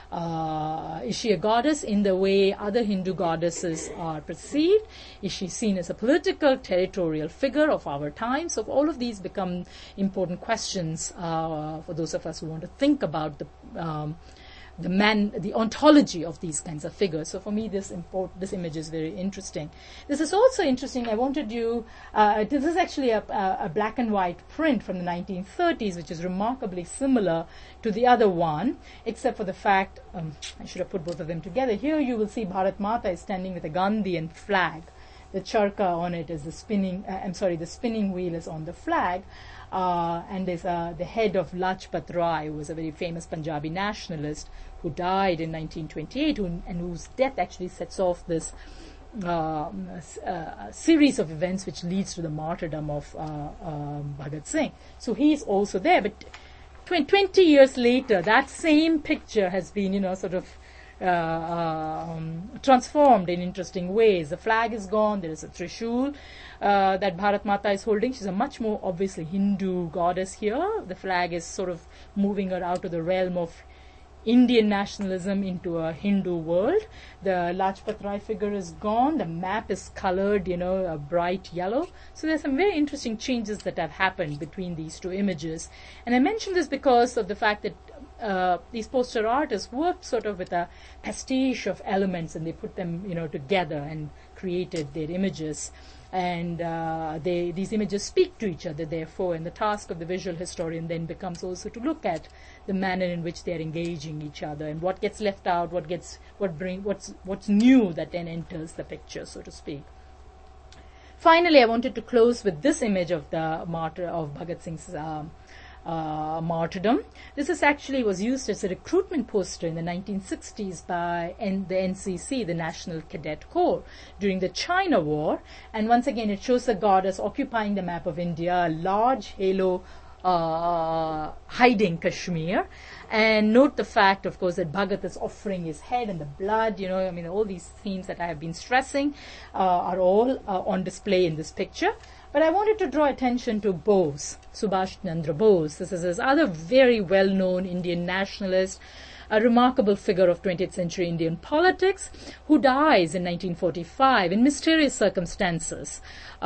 Uh, is she a goddess in the way other Hindu goddesses are perceived? Is she seen as a political, territorial figure of our time? So all of these become important questions uh, for those of us who want to think about the um, the man, the ontology of these kinds of figures. So for me, this import, this image is very interesting. This is also interesting. I wanted you. Uh, this is actually a, a, a black and white print from the nineteen thirties, which is remarkably similar to the other one, except for the fact um, I should have put both of them together. Here you will see Bharat Mata is standing with a Gandhian flag. The charka on it is the spinning. Uh, I'm sorry, the spinning wheel is on the flag. Uh, and there's uh, the head of Lajpat Rai, who was a very famous Punjabi nationalist who died in nineteen twenty-eight, who, and whose death actually sets off this uh, uh, series of events which leads to the martyrdom of uh, uh, Bhagat Singh. So he is also there. But twenty years later, that same picture has been, you know, sort of Uh, um, transformed in interesting ways. The flag is gone. There is a Trishul uh, that Bharat Mata is holding. She's a much more obviously Hindu goddess here. The flag is sort of moving her out of the realm of Indian nationalism into a Hindu world. The Lajpat Rai figure is gone. The map is colored, you know, a bright yellow. So there's some very interesting changes that have happened between these two images. And I mention this because of the fact that Uh, these poster artists worked sort of with a pastiche of elements, and they put them, you know, together and created their images. And uh, they, these images speak to each other, therefore, and the task of the visual historian then becomes also to look at the manner in which they are engaging each other and what gets left out, what gets, what bring, what's, what's new that then enters the picture, so to speak. Finally, I wanted to close with this image of the martyr of Bhagat Singh's um, Uh, martyrdom. This is actually was used as a recruitment poster in the nineteen sixties by N- the N C C, the National Cadet Corps, during the China War. And once again, it shows the goddess occupying the map of India, a large halo uh, hiding Kashmir. And note the fact, of course, that Bhagat is offering his head and the blood, you know, I mean, all these themes that I have been stressing uh, are all uh, on display in this picture. But I wanted to draw attention to Bose, Subhash Chandra Bose. This is his other very well-known Indian nationalist, a remarkable figure of twentieth century Indian politics, who dies in nineteen forty-five in mysterious circumstances.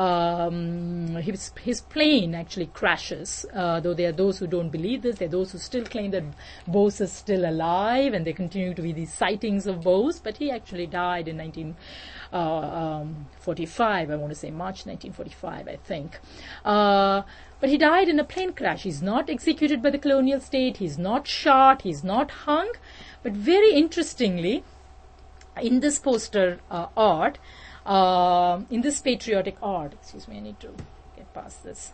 Um, his, his plane actually crashes, uh, though there are those who don't believe this. There are those who still claim that Bose is still alive, and there continue to be these sightings of Bose, but he actually died in nineteen forty-five, I want to say March nineteen forty-five, I think. Uh, But he died in a plane crash. He's not executed by the colonial state. He's not shot. He's not hung. But very interestingly, in this poster uh, art, uh, in this patriotic art, excuse me, I need to get past this.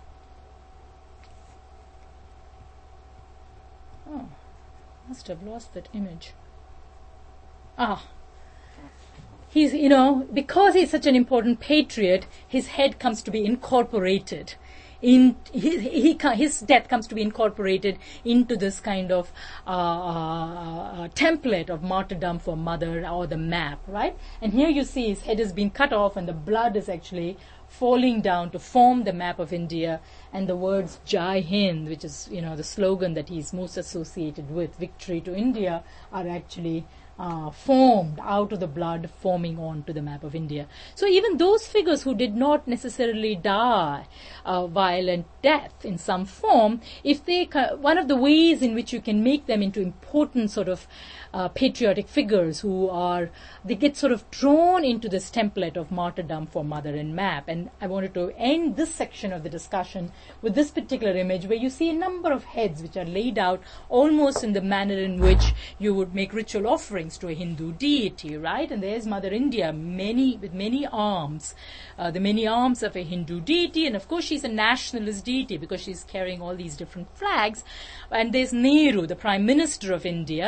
Oh, must have lost that image. Ah. He's, you know, because he's such an important patriot, his head comes to be incorporated. In he, he, his death comes to be incorporated into this kind of uh, uh, template of martyrdom for mother, or the map, right? And here you see his head has been cut off, and the blood is actually falling down to form the map of India, and the words Jai Hind, which is, you know, the slogan that he's most associated with, victory to India, are actually Uh, formed out of the blood, forming onto the map of India. So even those figures who did not necessarily die uh, violent death in some form, if they, ca- one of the ways in which you can make them into important sort of uh, patriotic figures who are, they get sort of drawn into this template of martyrdom for mother and map. And I wanted to end this section of the discussion with this particular image, where you see a number of heads which are laid out almost in the manner in which you would make ritual offerings to a Hindu deity, right? And there's Mother India, many with many arms, uh, the many arms of a Hindu deity, and of course she's a nationalist deity because she's carrying all these different flags. And there's Nehru, the Prime Minister of India,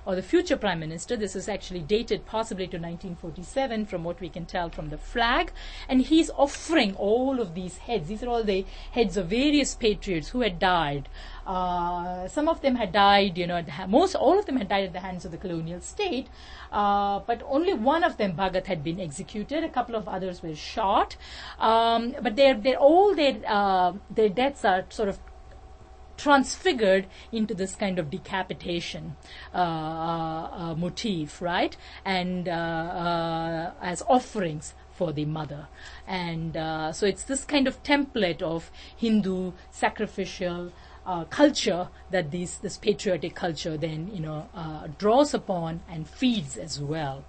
or the future Prime Minister. This is actually dated possibly to nineteen forty-seven from what we can tell from the flag. And he's offering all of these heads. These are all the heads of various patriots who had died. Uh, some of them had died, you know, at the ha- most, all of them had died at the hands of the colonial state. Uh, but only one of them, Bhagat, had been executed. A couple of others were shot. Um, but they're, they're all their, uh, their deaths are sort of transfigured into this kind of decapitation uh, uh, motif, right? And uh, uh, as offerings for the mother. And uh, so it's this kind of template of Hindu sacrificial uh, culture that these, this patriotic culture then, you know, uh, draws upon and feeds as well.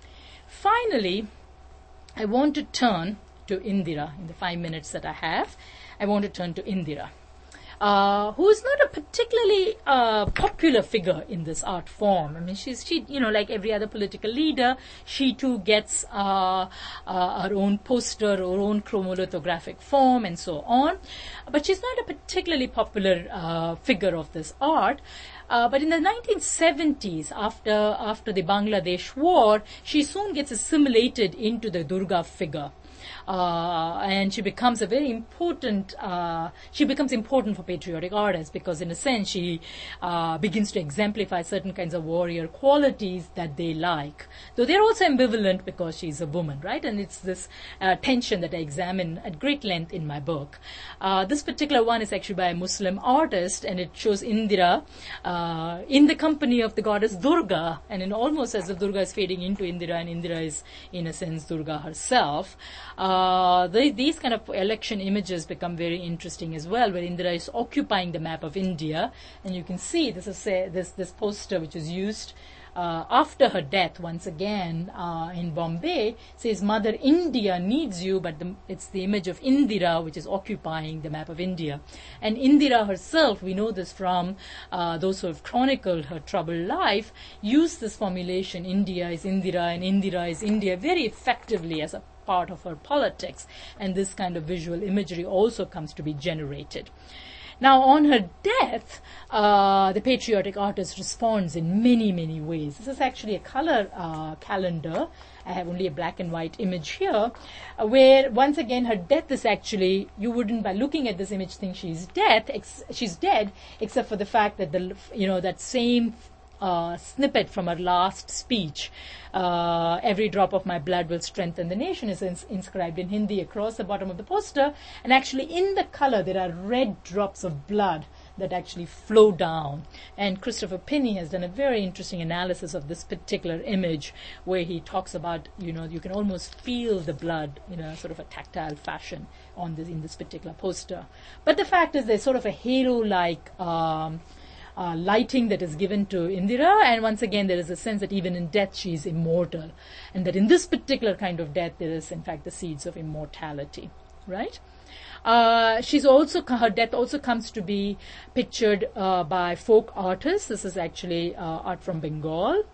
Finally, I want to turn to Indira. In the five minutes that I have, I want to turn to Indira. Uh, who is not a particularly uh, popular figure in this art form. I mean, she's, she, you know, like every other political leader, she too gets uh, uh, her own poster, her own chromolithographic form, and so on. But she's not a particularly popular uh, figure of this art. Uh, but in the nineteen seventies, after after the Bangladesh war, she soon gets assimilated into the Durga figure. Uh, and she becomes a very important, uh, she becomes important for patriotic artists because in a sense she uh, begins to exemplify certain kinds of warrior qualities that they like. Though they're also ambivalent because she's a woman, right? And it's this uh, tension that I examine at great length in my book. Uh, this particular one is actually by a Muslim artist, and it shows Indira uh, in the company of the goddess Durga, and in almost as if Durga is fading into Indira, and Indira is in a sense Durga herself. Uh, the, these kind of election images become very interesting as well, where Indira is occupying the map of India, and you can see this is a, this this poster which is used uh, after her death once again uh, in Bombay, says Mother India needs you, but the, it's the image of Indira which is occupying the map of India. And Indira herself, we know this from uh, those who have chronicled her troubled life, used this formulation, India is Indira and Indira is India, very effectively as a part of her politics, and this kind of visual imagery also comes to be generated. Now, on her death, uh, the patriotic artist responds in many, many ways. This is actually a color uh, calendar. I have only a black and white image here, uh, where once again her death is actually, you wouldn't by looking at this image think she's dead, ex- she's dead, except for the fact that the, you know, that same Uh, snippet from her last speech, uh, every drop of my blood will strengthen the nation, is ins- inscribed in Hindi across the bottom of the poster. And actually in the color there are red drops of blood that actually flow down. And Christopher Pinney has done a very interesting analysis of this particular image, where he talks about, you know, you can almost feel the blood in a sort of a tactile fashion on this, in this particular poster. But the fact is there's sort of a halo-like um, Uh, lighting that is given to Indira, and once again there is a sense that even in death she is immortal, and that in this particular kind of death there is in fact the seeds of immortality, right? Uh, she's also, her death also comes to be pictured uh, by folk artists. This is actually uh, art from Bengal.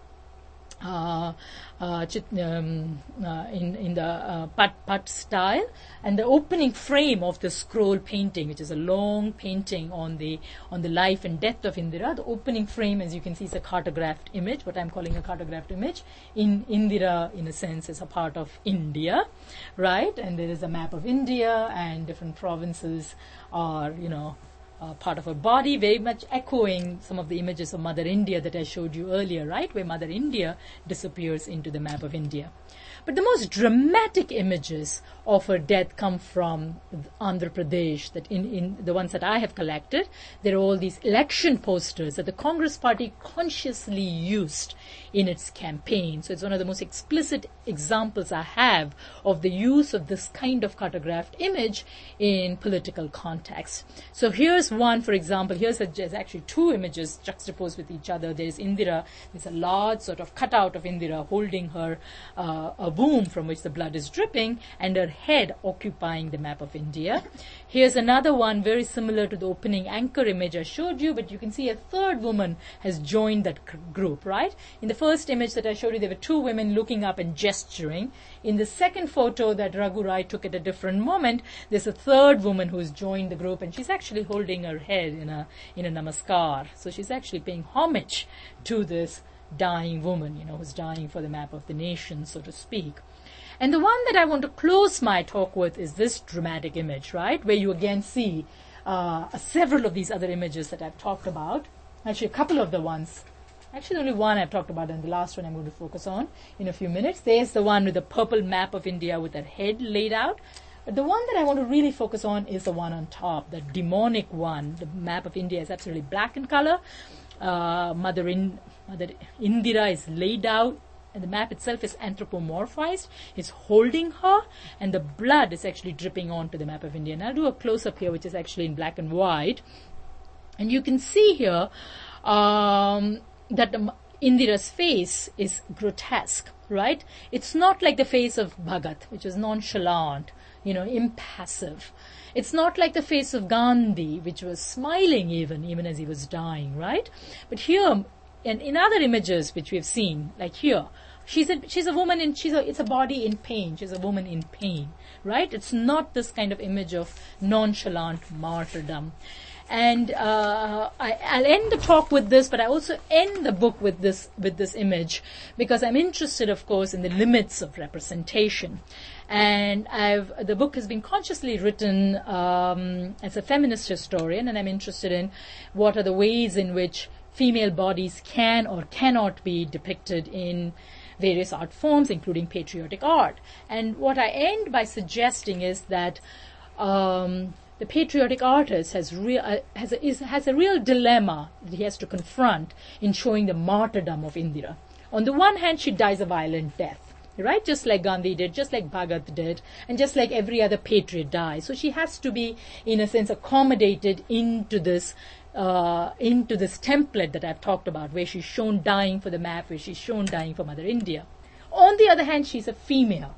Uh, uh, chit, um, uh, in in the uh, pat pat style, and the opening frame of the scroll painting, which is a long painting on the on the life and death of Indira. The opening frame, as you can see, is a cartographed image, what I'm calling a cartographed image. In Indira, in a sense, is a part of India, right? And there is a map of India, and different provinces are, you know, Uh, part of her body, very much echoing some of the images of Mother India that I showed you earlier, right, where Mother India disappears into the map of India. But the most dramatic images of her death come from Andhra Pradesh, that in, in the ones that I have collected. There are all these election posters that the Congress party consciously used in its campaign. So it's one of the most explicit examples I have of the use of this kind of cartographed image in political context. So here's one, for example, here's a, there's actually two images juxtaposed with each other. There's Indira, there's a large sort of cutout of Indira holding her uh, a womb from which the blood is dripping, and her head occupying the map of India. Here's another one very similar to the opening anchor image I showed you, but you can see a third woman has joined that c- group, right? In the first image that I showed you, there were two women looking up and gesturing. In the second photo that Raghu Rai took at a different moment, there's a third woman who's joined the group, and she's actually holding her head in a in a namaskar. So she's actually paying homage to this dying woman, you know, who's dying for the map of the nation, so to speak. And the one that I want to close my talk with is this dramatic image, right, where you again see uh, several of these other images that I've talked about. Actually, a couple of the ones. Actually, only one I've talked about, and the last one I'm going to focus on in a few minutes. There's the one with the purple map of India with that head laid out. But the one that I want to really focus on is the one on top, the demonic one. The map of India is absolutely black in color. Uh, Mother, in, Mother Indira is laid out, and the map itself is anthropomorphized. It's holding her, and the blood is actually dripping onto the map of India. And I'll do a close-up here, which is actually in black and white. And you can see here um, that the, Indira's face is grotesque, right? It's not like the face of Bhagat, which is nonchalant, you know, impassive. It's not like the face of Gandhi, which was smiling even, even as he was dying, right? But here, and in other images which we have seen, like here, she's a, she's a woman in, she's a, it's a body in pain. She's a woman in pain, right? It's not this kind of image of nonchalant martyrdom. And uh, I, I'll end the talk with this, but I also end the book with this with this image because I'm interested, of course, in the limits of representation. And I've the book has been consciously written um, as a feminist historian, and I'm interested in what are the ways in which female bodies can or cannot be depicted in various art forms, including patriotic art. And what I end by suggesting is that um, the patriotic artist has, real, uh, has, a, is, has a real dilemma that he has to confront in showing the martyrdom of Indira. On the one hand, she dies a violent death, right? Just like Gandhi did, just like Bhagat did, and just like every other patriot dies. So she has to be, in a sense, accommodated into this uh, into this template that I've talked about, where she's shown dying for the map, where she's shown dying for Mother India. On the other hand, she's a female.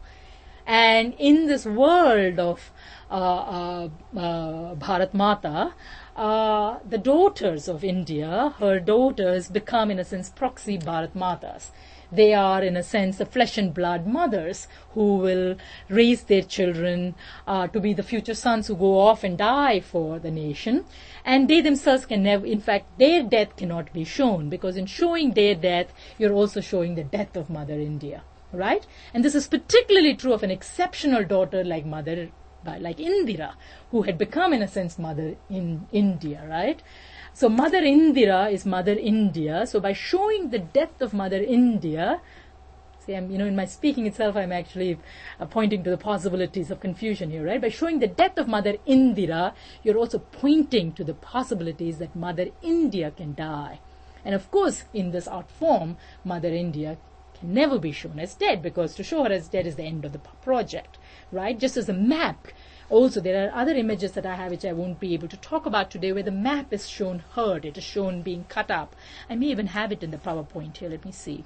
And in this world of uh, uh, uh, Bharat Mata, uh, the daughters of India, her daughters become, in a sense, proxy Bharat Matas. They are, in a sense, the flesh and blood mothers who will raise their children uh, to be the future sons who go off and die for the nation. And they themselves can never, in fact, their death cannot be shown, because in showing their death, you're also showing the death of Mother India. Right? And this is particularly true of an exceptional daughter like Mother, like Indira, who had become, in a sense, Mother in India, right? So Mother Indira is Mother India. So by showing the death of Mother India, see, I'm, you know, in my speaking itself, I'm actually uh, pointing to the possibilities of confusion here, right? By showing the death of Mother Indira, you're also pointing to the possibilities that Mother India can die. And of course, in this art form, Mother India never be shown as dead, because to show her as dead is the end of the project, right? Just as a map. Also, there are other images that I have which I won't be able to talk about today, where the map is shown hurt, it is shown being cut up. I may even have it in the PowerPoint here. Let me see.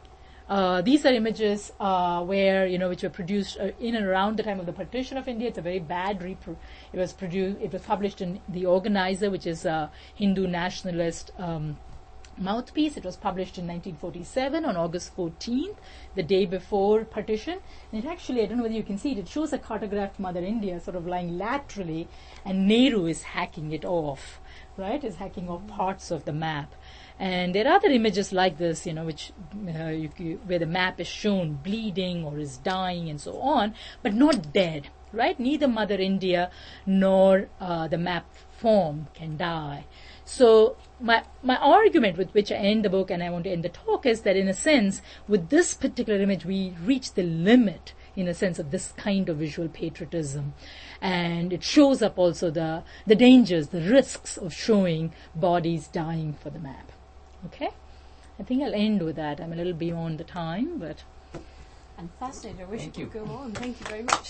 Uh, these are images uh, where, you know, which were produced uh, in and around the time of the partition of India. It's a very bad repro- it was produced, it was published in The Organizer, which is a Hindu nationalist um mouthpiece. It was published in nineteen forty-seven on August fourteenth, the day before partition. And it actually, I don't know whether you can see it, it shows a cartographed Mother India sort of lying laterally, and Nehru is hacking it off, right? Is hacking off parts of the map. And there are other images like this, you know, which uh, you, you, where the map is shown bleeding or is dying and so on, but not dead, right? Neither Mother India nor uh, the map form can die. So my my argument with which I end the book, and I want to end the talk, is that in a sense, with this particular image, we reach the limit, in a sense, of this kind of visual patriotism. And it shows up also the, the dangers, the risks of showing bodies dying for the map. Okay? I think I'll end with that. I'm a little beyond the time, but... And fascinating. I wish Thank it could you. go on. Thank you very much.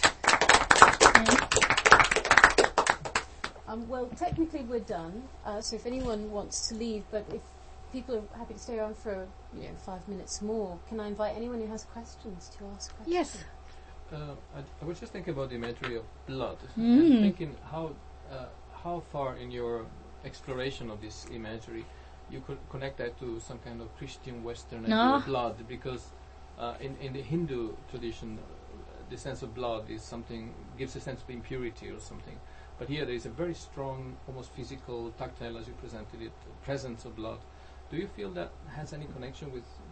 Um, well, technically we're done, uh, so if anyone wants to leave, but if people are happy to stay on for, you know, five minutes more, can I invite anyone who has questions to ask questions? Yes. Uh, I, I was just thinking about the imagery of blood. Mm. And thinking how uh, how far in your exploration of this imagery you could connect that to some kind of Christian Western idea Ah. of blood, because uh, in in the Hindu tradition, uh, the sense of blood is something, gives a sense of impurity or something. But here there is a very strong, almost physical, tactile, as you presented it, presence of blood. Do you feel that has any connection with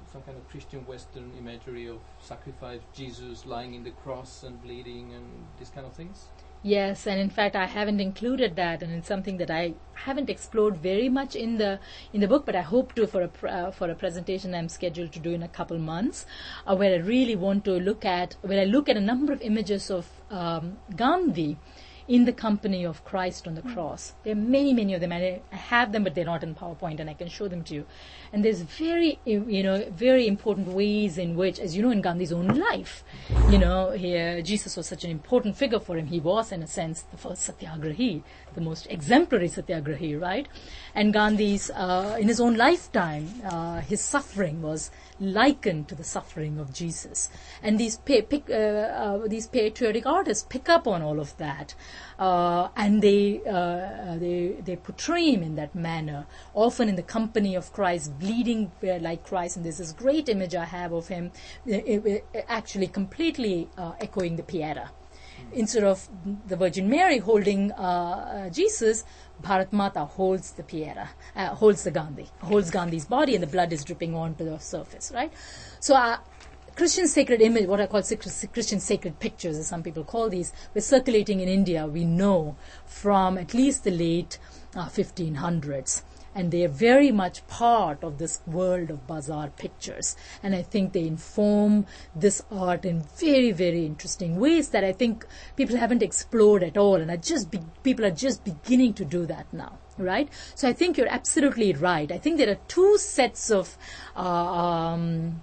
some kind of Christian Western imagery of sacrifice, Jesus lying in the cross and bleeding and these kind of things? Yes, and in fact, I haven't included that, and it's something that I haven't explored very much in the in the book. But I hope to for a pr- uh, for a presentation I'm scheduled to do in a couple months, uh, where I really want to look at where I look at a number of images of um, Gandhi in the company of Christ on the cross. There are many, many of them, and I, I have them, but they're not in PowerPoint, and I can show them to you. And there's very, you know, very important ways in which, as you know, in Gandhi's own life, you know, he, Jesus was such an important figure for him. He was, in a sense, the first satyagrahi, the most exemplary satyagrahi, right? And Gandhi's, uh, in his own lifetime, uh, his suffering was likened to the suffering of Jesus. And these pa- pick, uh, uh, these patriotic artists pick up on all of that, uh, and they uh, they they portray him in that manner, often in the company of Christ, bleeding uh, like Christ. And there's this great image I have of him, uh, uh, actually completely uh, echoing the Pieta. Instead of the Virgin Mary holding uh, uh, Jesus, Bharat Mata holds the Pieta, uh, holds the Gandhi, holds Gandhi's body, and the blood is dripping onto the surface, right? So, uh, Christian sacred image, what I call Christian sacred pictures, as some people call these, were circulating in India, we know, from at least the late uh, fifteen hundreds. And they are very much part of this world of bazaar pictures. And I think they inform this art in very, very interesting ways that I think people haven't explored at all. And are just be- people are just beginning to do that now, right? So I think you're absolutely right. I think there are two sets of uh, um,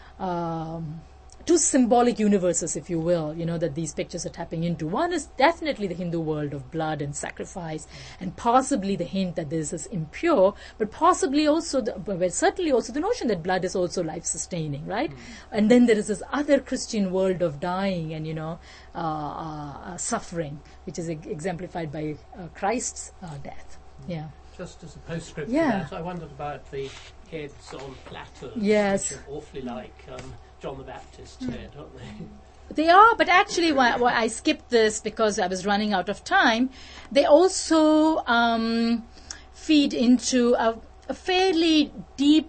um, two symbolic universes, if you will, you know, that these pictures are tapping into. One is definitely the Hindu world of blood and sacrifice, and possibly the hint that this is impure, but possibly also, the, but certainly also the notion that blood is also life-sustaining, right? Mm. And then there is this other Christian world of dying and, you know, uh, uh, suffering, which is e- exemplified by uh, Christ's uh, death. Mm. Yeah. Just as a postscript yeah. to that, I wondered about the heads on platters, yes. which are awfully like Um, John the Baptist's mm. head, aren't they? They are, but actually why, why I skipped this because I was running out of time. They also um, feed into a, a fairly deep,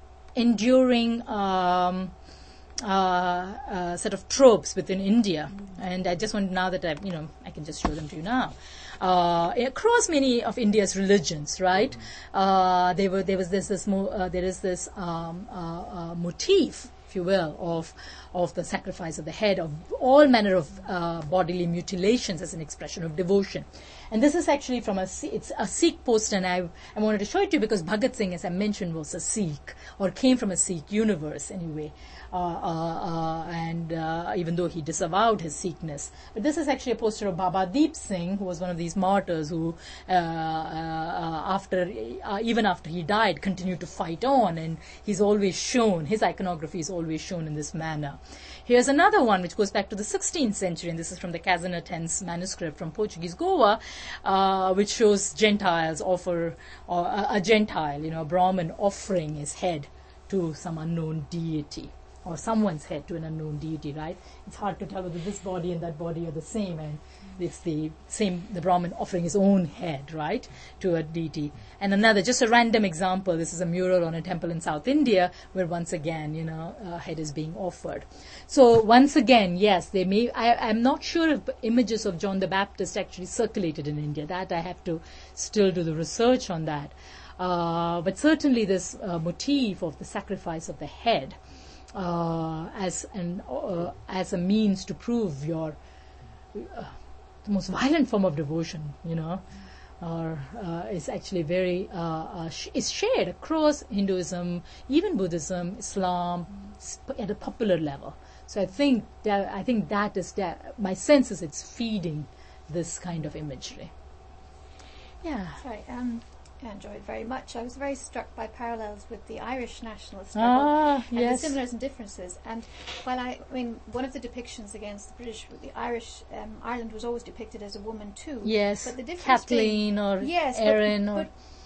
enduring um, uh, uh, set of tropes within India. Mm. And I just want, now that I, you know, I can just show them to you now. Uh, across many of India's religions, right? Mm. Uh, there were there was this this mo- uh, there is this um, uh, uh, motif, if you will, of of the sacrifice of the head, of all manner of uh, bodily mutilations as an expression of devotion. And this is actually from a it's a Sikh post, and I I wanted to show it to you because Bhagat Singh, as I mentioned, was a Sikh or came from a Sikh universe anyway. Uh, uh, uh, and uh, even though he disavowed his Sikhness. But this is actually a poster of Baba Deep Singh, who was one of these martyrs who, uh, uh, after uh, even after he died, continued to fight on, and he's always shown, his iconography is always shown in this manner. Here's another one which goes back to the sixteenth century, and this is from the Casanatens manuscript from Portuguese Goa, uh, which shows Gentiles offer, uh, a, a Gentile, you know, a Brahmin offering his head to some unknown deity, or someone's head to an unknown deity, right? It's hard to tell whether this body and that body are the same, and it's the same, the Brahmin offering his own head, right, to a deity. And another, just a random example, this is a mural on a temple in South India, where once again, you know, a head is being offered. So once again, yes, they may, I, I'm not sure if images of John the Baptist actually circulated in India. That I have to still do the research on that. Uh, but certainly this uh, motif of the sacrifice of the head, Uh, as an uh, as a means to prove your uh, the most violent form of devotion, you know, or uh, is actually very uh, uh, sh- is shared across Hinduism, even Buddhism, Islam, sp- at a popular level. So I think that I think that is that my sense is it's feeding this kind of imagery. Yeah. Sorry, um, I enjoyed very much. I was very struck by parallels with the Irish national struggle Ah, and yes. the similarities and differences. And while I, I mean, one of the depictions against the British, the Irish, um, Ireland was always depicted as a woman too. Yes. But the difference Kathleen being, or yes, Erin but, or but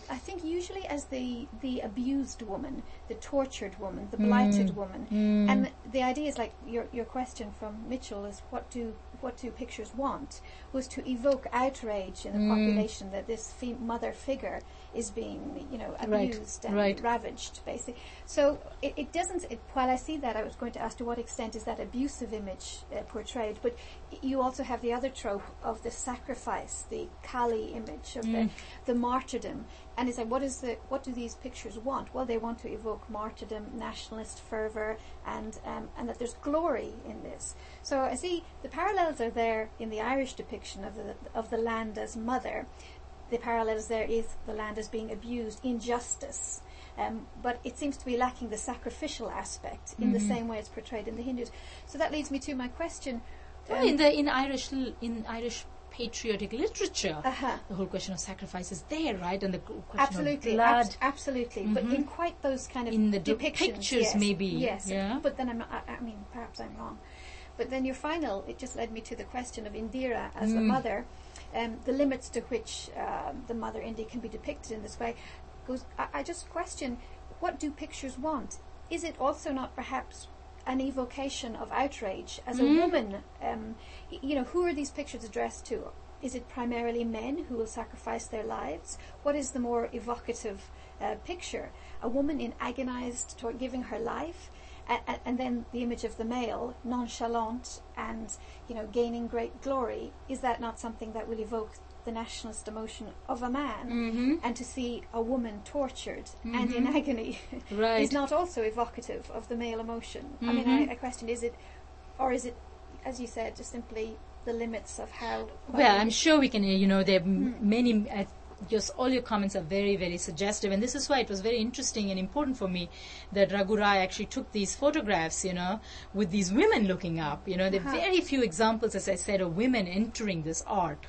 I think usually as the, the abused woman, the tortured woman, the blighted Mm. woman. Mm. And the, the idea is like your your question from Mitchell is what do what do pictures want? Was to evoke outrage in the Mm. population that this fe- mother figure is being, you know, Right, abused and right. ravaged, basically. So it, it doesn't. It, while I see that, I was going to ask to what extent is that abusive image uh, portrayed? But you also have the other trope of the sacrifice, the Kali image of Mm. the, the martyrdom. And it's like, what is the what do these pictures want? Well, they want to evoke martyrdom, nationalist fervour, and um, and that there's glory in this. So I see the parallels are there in the Irish depiction of the of the land as mother. The parallels there is the land as being abused, injustice. Um, but it seems to be lacking the sacrificial aspect in the Mhm. same way it's portrayed in the Hindus. So that leads me to my question. Well, in the in Irish l- in Irish patriotic literature, uh-huh. the whole question of sacrifice is there, right? And the g- question Absolutely, of blood. abs- absolutely. But Mhm. in quite those kind of In the de- depictions, pictures, yes, maybe, yes. yeah. But then I'm not, I, I mean, perhaps I'm wrong. But then your final, it just led me to the question of Indira as the Mm. mother, um, the limits to which um, the mother India can be depicted in this way. Goes. I, I just question, what do pictures want? Is it also not perhaps an evocation of outrage as Mm. a woman? Um, y- you know, who are these pictures addressed to? Is it primarily men who will sacrifice their lives? What is the more evocative uh, picture? A woman in agonized toward giving her life, a- a- and then the image of the male, nonchalant and, you know, gaining great glory. Is that not something that will evoke the nationalist emotion of a man? Mm-hmm. And to see a woman tortured and in Mhm. agony Right. is not also evocative of the male emotion. I mean, Mhm. I, I question, is it, or is it, as you said, just simply the limits of how... Well, I'm sure we can, uh, you know, there are m- Mm. many, uh, just all your comments are very, very suggestive. And this is why it was very interesting and important for me that Raghu Rai actually took these photographs, you know, with these women looking up. You know, there are Uh-huh. very few examples, as I said, of women entering this art.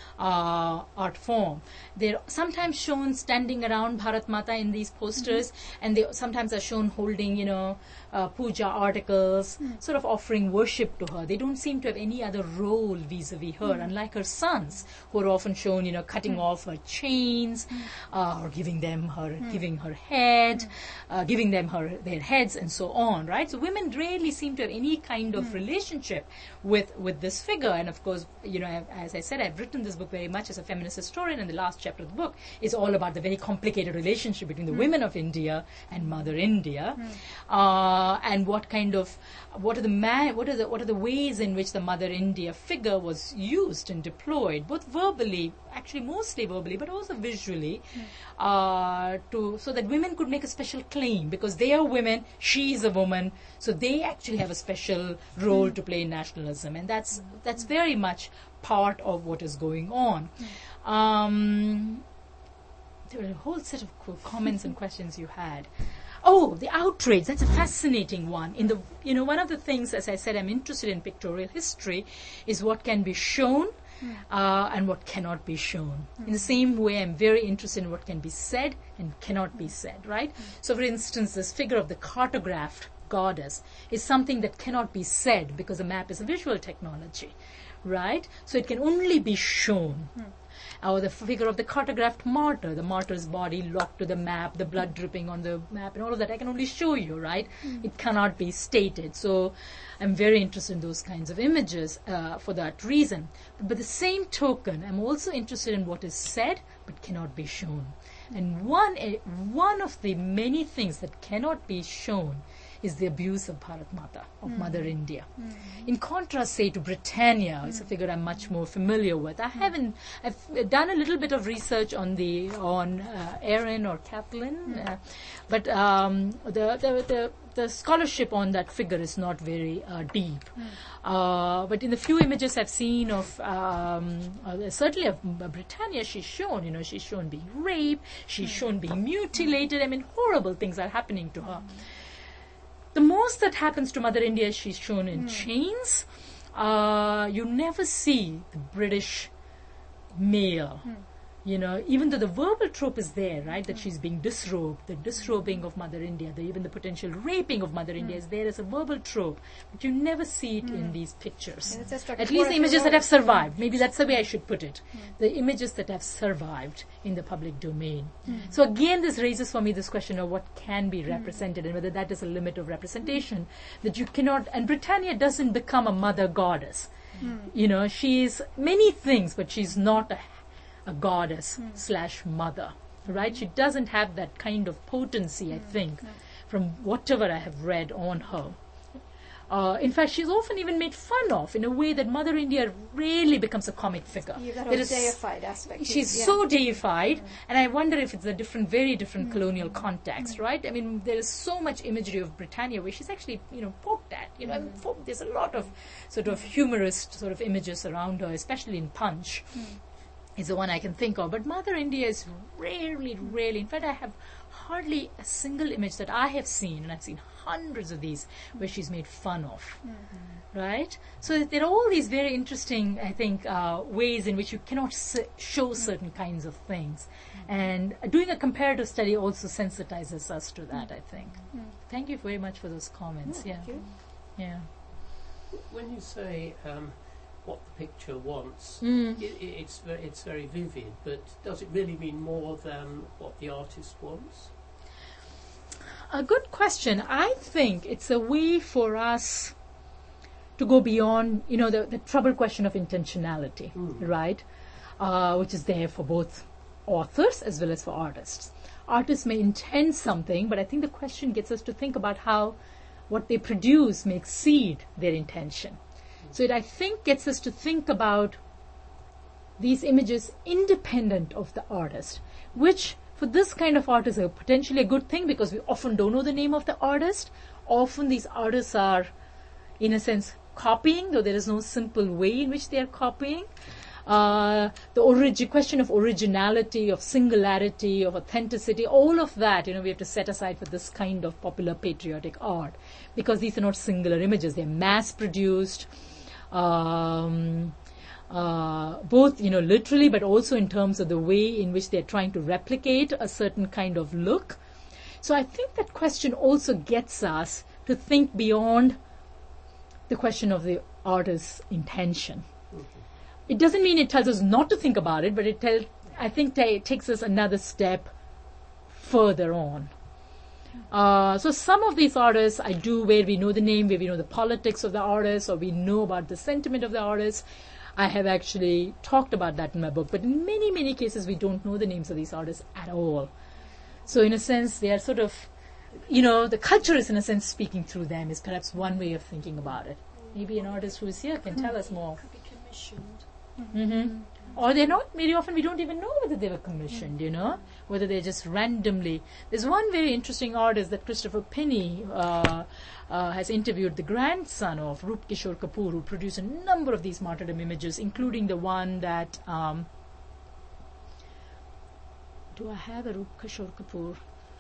Uh, art form. They're sometimes shown standing around Bharat Mata in these posters, and they sometimes are shown holding, you know, uh, puja articles, sort of offering worship to her. They don't seem to have any other role vis-a-vis her, unlike her sons, who are often shown, you know, cutting off her chains, uh, or giving them her, giving her head, uh, giving them her their heads, and so on. Right. So women rarely seem to have any kind of relationship with with this figure. And of course, you know, I've- as I said, I've written this book very much as a feminist historian, and the last chapter of the book is all about the very complicated relationship between the women of India and Mother India, uh, and what kind of what are the man, what are the what are the ways in which the Mother India figure was used and deployed, both verbally, actually mostly verbally, but also visually, uh, to so that women could make a special claim because they are women, she is a woman, so they actually have a special role to play in nationalism, and that's that's very much part of what is going on. Um, there were a whole set of co- comments and questions you had. Oh, the outrage, that's a fascinating one. In the, you know, one of the things, as I said, I'm interested in pictorial history, is what can be shown uh, and what cannot be shown. In the same way, I'm very interested in what can be said and cannot be said, right? So, for instance, this figure of the cartographed goddess is something that cannot be said because a map is a visual technology, right? So it can only be shown. Or the figure of the cartographed martyr, the martyr's body locked to the map, the blood dripping on the map, and all of that, I can only show you, right? It cannot be stated. So I'm very interested in those kinds of images uh, for that reason. But by the same token, I'm also interested in what is said but cannot be shown. And one, eh, one of the many things that cannot be shown is the abuse of Bharat Mata, of Mother India. In contrast, say, to Britannia, it's a figure I'm much more familiar with. I haven't, I've done a little bit of research on the, on uh, Erin or Kathleen, uh, but um, the, the, the, the scholarship on that figure is not very uh, deep. Uh, but in the few images I've seen of, um, uh, certainly of uh, Britannia, she's shown, you know, she's shown being raped, she's shown being mutilated. I mean, horrible things are happening to her. The most that happens to Mother India is she's shown in chains. Uh, you never see the British male, You know, even though the verbal trope is there, right, that she's being disrobed, the disrobing of Mother India, the, even the potential raping of Mother India is there as a verbal trope, but you never see it in these pictures. And it's just like At a least the quarter images that roll. have survived. Maybe that's the way I should put it. The images that have survived in the public domain. So again, this raises for me this question of what can be represented and whether that is a limit of representation, that you cannot, and Britannia doesn't become a mother goddess. You know, she's many things, but she's not a a goddess Hmm. slash mother, right? She doesn't have that kind of potency, I think, from whatever I have read on her. Uh, in fact, she's often even made fun of in a way that Mother India rarely becomes a comic figure. You've got There a is- deified aspect. She's yeah. so deified, and I wonder if it's a different, very different colonial context, right? I mean, there is so much imagery of Britannia where she's actually, you know, poked at. You know, I mean, folk- there's a lot of sort of humorous sort of images around her, especially in Punch. Is the one I can think of. But Mother India is rarely, rarely. In fact, I have hardly a single image that I have seen, and I've seen hundreds of these, where she's made fun of. Right? So there are all these very interesting, I think, uh, ways in which you cannot s- show certain kinds of things. And doing a comparative study also sensitizes us to that, I think. Thank you very much for those comments. Yeah. Thank you. Yeah. When you say um, what the picture wants, Mm. it, it, it's very, it's very vivid. But does it really mean more than what the artist wants? A good question. I think it's a way for us to go beyond, you know, the, the troubled question of intentionality, Mm. right? Uh, which is there for both authors as well as for artists. Artists may intend something, but I think the question gets us to think about how what they produce may exceed their intention. So it, I think, gets us to think about these images independent of the artist, which for this kind of art is a potentially a good thing because we often don't know the name of the artist. Often these artists are, in a sense, copying, though there is no simple way in which they are copying. Uh, the origi- question of originality, of singularity, of authenticity, all of that, you know, we have to set aside for this kind of popular patriotic art because these are not singular images. They're mass-produced, um, uh, both, you know, literally, but also in terms of the way in which they're trying to replicate a certain kind of look. So I think that question also gets us to think beyond the question of the artist's intention. It doesn't mean it tells us not to think about it, but it tell, I think ta- it takes us another step further on. Uh, so some of these artists I do where we know the name, where we know the politics of the artist, or we know about the sentiment of the artist. I have actually talked about that in my book, but in many, many cases we don't know the names of these artists at all. So in a sense, they are sort of, you know, the culture is in a sense speaking through them is perhaps one way of thinking about it. Maybe an artist who is here can tell us more. Could be commissioned. Mm-hmm. Or they're not, very often we don't even know whether they were commissioned, you know, whether they're just randomly. There's one very interesting artist that Christopher Pinney uh, uh, has interviewed, the grandson of Roop Kishore Kapoor, who produced a number of these martyrdom images, including the one that, um, do I have a Roop Kishore Kapoor?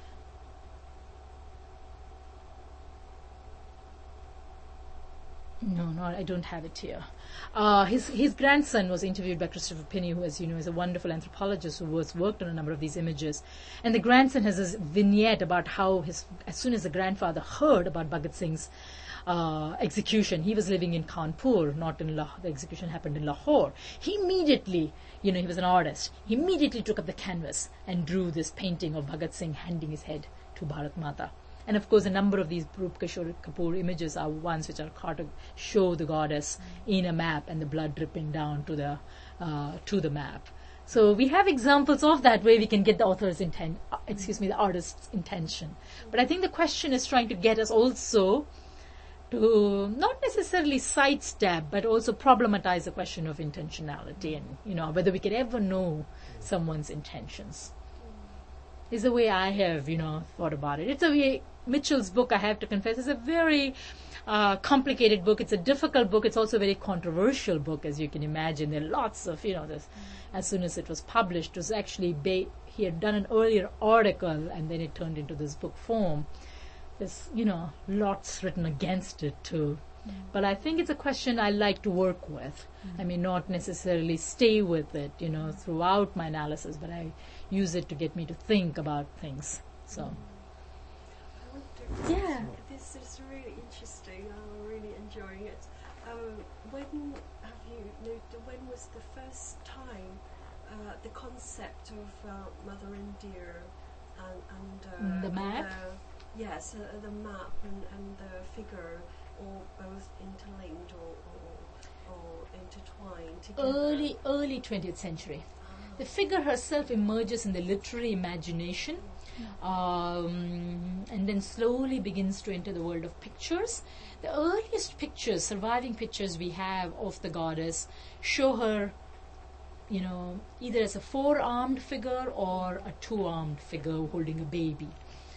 No, no, I don't have it here. Uh, his his grandson was interviewed by Christopher Pinney, who, as you know, is a wonderful anthropologist who has worked on a number of these images. And the grandson has this vignette about how his, as soon as the grandfather heard about Bhagat Singh's uh, execution, he was living in Kanpur, not in Lahore. The execution happened in Lahore. He immediately, you know, he was an artist. He immediately took up the canvas and drew this painting of Bhagat Singh handing his head to Bharat Mata. And of course, a number of these Roop Kishore Kapoor images are ones which are caught to show the goddess in a map and the blood dripping down to the uh, to the map. So we have examples of that where we can get the author's intent, uh, excuse me, the artist's intention. But I think the question is trying to get us also to not necessarily sidestep, but also problematize the question of intentionality and, you know, whether we could ever know someone's intentions. Is the way I have, you know, thought about it. It's a way, Mitchell's book, I have to confess, is a very uh, complicated book. It's a difficult book. It's also a very controversial book, as you can imagine. There are lots of, you know, this, as soon as it was published, it was actually, ba- he had done an earlier article and then it turned into this book form. There's, you know, lots written against it too. But I think it's a question I like to work with. I may not necessarily stay with it, you know, throughout my analysis, but I use it to get me to think about things. So, I wonder, yeah. this is really interesting. I'm really enjoying it. Um, when have you noted, when was the first time uh, the concept of uh, Mother India and, and uh, The map? the, yes, uh, the map and, and the figure all both interlinked or, or, or intertwined together? Early, early twentieth century. The figure herself emerges in the literary imagination, um, and then slowly begins to enter the world of pictures. The earliest pictures, surviving pictures we have of the goddess, show her, you know, either as a four-armed figure or a two-armed figure holding a baby.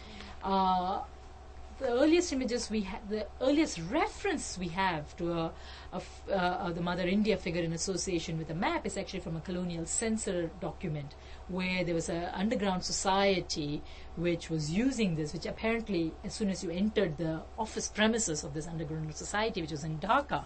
Uh, the earliest images we have, the earliest reference we have to a, a f- uh, uh, the Mother India figure in association with a map is actually from a colonial censor document, where there was an underground society which was using this, which apparently, as soon as you entered the office premises of this underground society, which was in Dhaka,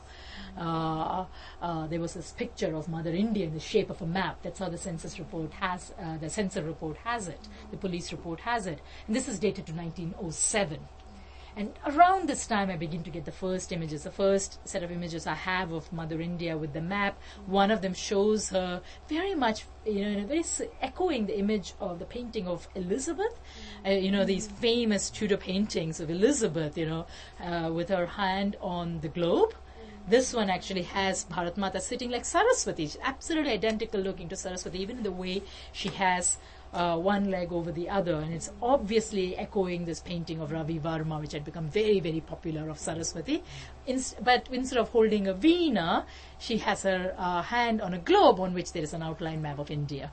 uh, uh, there was this picture of Mother India in the shape of a map. That's how the census report has, uh, the censor report has it, the police report has it. And this is dated to nineteen oh seven. And around this time, I begin to get the first images. The first set of images I have of Mother India with the map. One of them shows her very much, you know, in a very s- echoing the image of the painting of Elizabeth. Uh, you know, these famous Tudor paintings of Elizabeth, you know, uh, with her hand on the globe. This one actually has Bharat Mata sitting like Saraswati. She's absolutely identical looking to Saraswati, even in the way she has Uh, one leg over the other, and it's obviously echoing this painting of Ravi Varma, which had become very, very popular, of Saraswati. Inst- but instead of holding a veena, she has her uh, hand on a globe on which there is an outline map of India.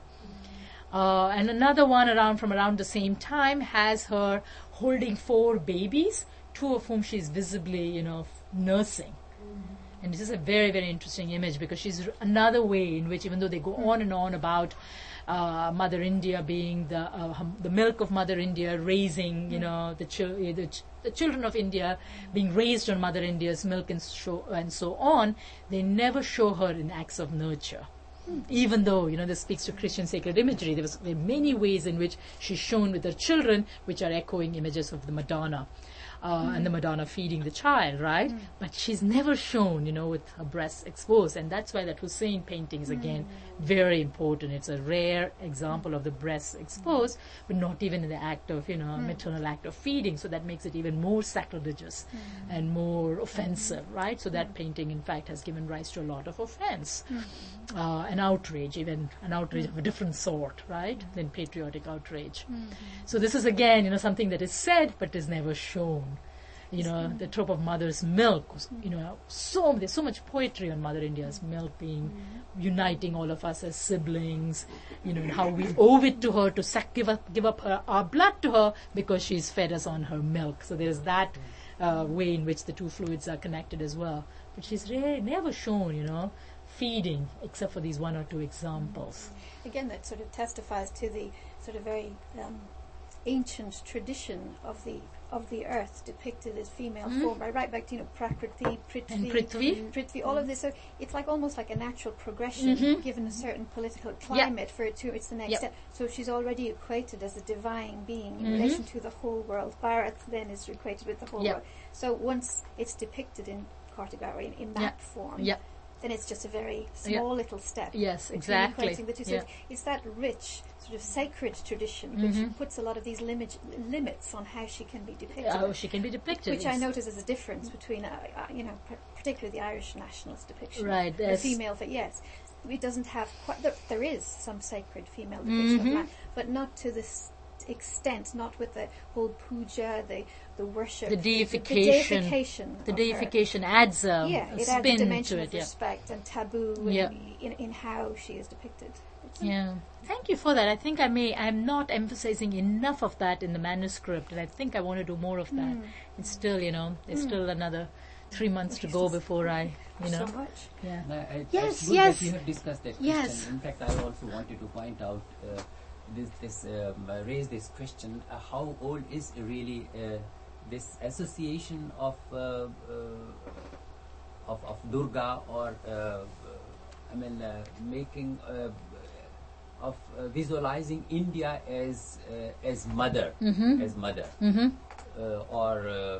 Uh, and another one around from around the same time has her holding four babies, two of whom she's visibly, you know, f- nursing. And this is a very, very interesting image, because she's r- another way in which, even though they go on and on about uh, Mother India being the uh, hum, the milk of Mother India, raising, you know, the, chil- uh, the, ch- the children of India being raised on Mother India's milk and, so and so on, they never show her in acts of nurture. Even though, you know, this speaks to Christian sacred imagery, there was there are many ways in which she's shown with her children, which are echoing images of the Madonna. Uh, mm. And the Madonna feeding the child, right? Mm. But she's never shown, you know, with her breasts exposed. And that's why that Hussein painting is, again, mm. very important. It's a rare example of the breasts exposed, but not even in the act of, you know, mm. maternal act of feeding. So that makes it even more sacrilegious mm. and more offensive, mm. right? So that painting, in fact, has given rise to a lot of offense. Mm. Uh, an outrage, even an outrage of a different sort, right, than patriotic outrage. Mm-hmm. So this is, again, you know, something that is said but is never shown. You know, mm-hmm. the trope of mother's milk, you know, so there's so much poetry on Mother India's milk being mm-hmm. uniting all of us as siblings, you know, and how we owe it to her to sac- give up give up her, our blood to her because she's fed us on her milk. So there's that uh, way in which the two fluids are connected as well. But she's really never shown, you know, feeding, except for these one or two examples. Again, that sort of testifies to the sort of very um, ancient tradition of the of the earth depicted as female mm. form, right, right back to, you know, Prakriti, Prithvi, and Prithvi, mm. Prithvi, all mm. of this. So it's like almost like a natural progression, mm-hmm. given a certain political climate, yep. for it to it's the next yep. step. So she's already equated as a divine being in mm-hmm. relation to the whole world. Bharat then is equated with the whole yep. world. So once it's depicted in Kartigari in, in that yep. form, yep. then it's just a very small yep. little step. Yes, exactly. The two. So yep. it's that rich sort of sacred tradition mm-hmm. which puts a lot of these limit, limits on how she can be depicted. Oh, she can be depicted. Which yes. I notice as a difference between, uh, uh, you know, pr- particularly the Irish nationalist depiction. Right. The female, fa- yes. It doesn't have quite, there, there is some sacred female depiction mm-hmm. of man, but not to this extent, not with the whole puja, the the worship, the deification, the, the deification, the deification adds a, yeah, a it spin adds a dimension to it, of yeah. respect and taboo yeah. in, in in how she is depicted. It's yeah, thank you for that. I think I may. I'm not emphasizing enough of that in the manuscript, and I think I want to do more of that. Mm. It's still, you know, there's mm. still another three months to go before I, you know. So much. Yeah. No, I, yes. it's good yes. that you have discussed that yes. question. In fact, I also wanted to point out. Uh, This, this um, uh, raise this question: uh, how old is really uh, this association of uh, uh, Durga, or uh, I mean uh, making uh, of uh, visualizing India as uh, as mother, Mhm. as mother, Mhm. uh, or uh,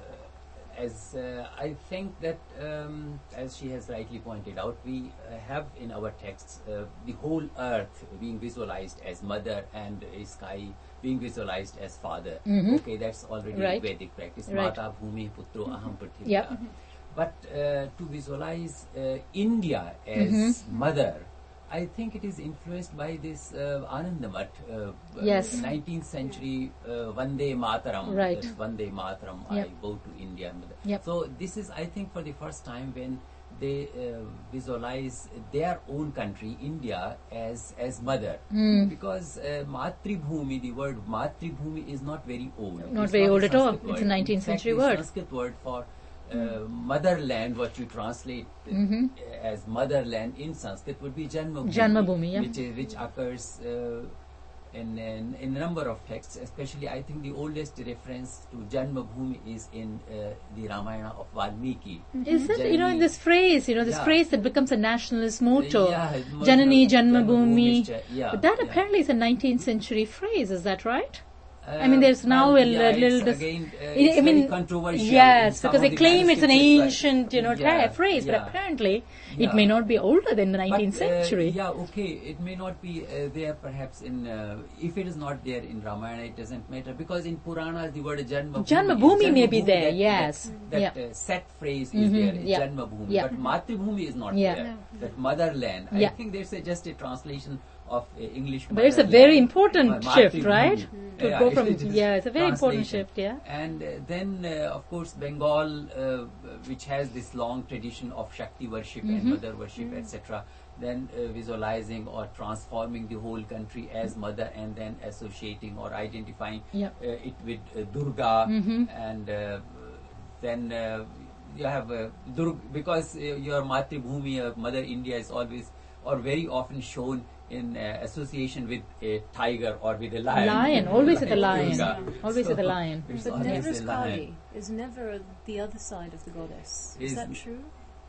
as uh, I think that um, as she has rightly pointed out, we uh, have in our texts uh, the whole earth being visualized as mother and a sky being visualized as father. Mhm. Okay, that's already Right. Vedic practice. Right. Mata bhumi putro aham prithivya. Yep. But uh, to visualize uh, India as Mhm. mother, I think it is influenced by this uh, Anandamath, uh, Yes. nineteenth century uh, Vande Mataram. Right. that Vande Mataram, Yep. I bow to India. Mother. Yep. So this is, I think, for the first time when they uh, visualize their own country, India, as as mother. Mm. Because uh, Matribhumi, the word Matribhumi is not very old. Not It's very a old at all. Sanskrit It's a word. nineteenth In fact, century the word. Sanskrit word for uh, motherland, what you translate uh, Mhm. as motherland in Sanskrit would be Janmabhumi, Janmabhumi, yeah. which is, which occurs uh, in, in in a number of texts. Especially, I think the oldest reference to Janmabhumi is in uh, the Ramayana of Valmiki. Is it, you know, Janani- this phrase, you know, this Yeah. phrase that becomes a nationalist motto, Yeah, it's more- Janani Janmabhumi. Janmabhumi, yeah, But that yeah. apparently is a nineteenth century phrase, is that right? Uh, I mean, there's now well, a yeah, little it's dis- again, uh, I- it's I mean, very controversial. in yes, some because of they the claim it's an manuscripts, ancient, you know, yeah, tra- phrase, yeah. but apparently Yeah. it may not be older than the nineteenth But, uh, century. yeah, okay, it may not be uh, there perhaps in, uh, if it is not there in Ramayana, it doesn't matter, because in Puranas the word Janmabhumi, Janmabhumi is- may be Janmabhumi, there, that, yes. That, Yeah. that uh, set phrase Mhm, is there, yeah. Janmabhumi, Yeah. but Matribhumi is not Yeah. there, No. that motherland. Yeah. I think there's a, just a translation of uh, English But it's a motherland. very important Uh, shift, Matribhumi. right? To Yeah, go it from, is yeah, it's a very important translation. shift, yeah. And uh, then, uh, of course, Bengal, uh, which has this long tradition of Shakti worship and Mhm. mother worship, et cetera. Then uh, visualizing or transforming the whole country as mother, and then associating or identifying Yep. uh, it with uh, Durga, Mhm. and uh, then uh, you have uh, Durga, because uh, your Matribhumi, uh, Mother India, is always or very often shown in uh, association with a tiger or with a lion. Lion, always with a Like lion. Durga. Always So with a lion. it's But always never a is lion. Kali, is never the other side of the goddess. Is, Is- that true?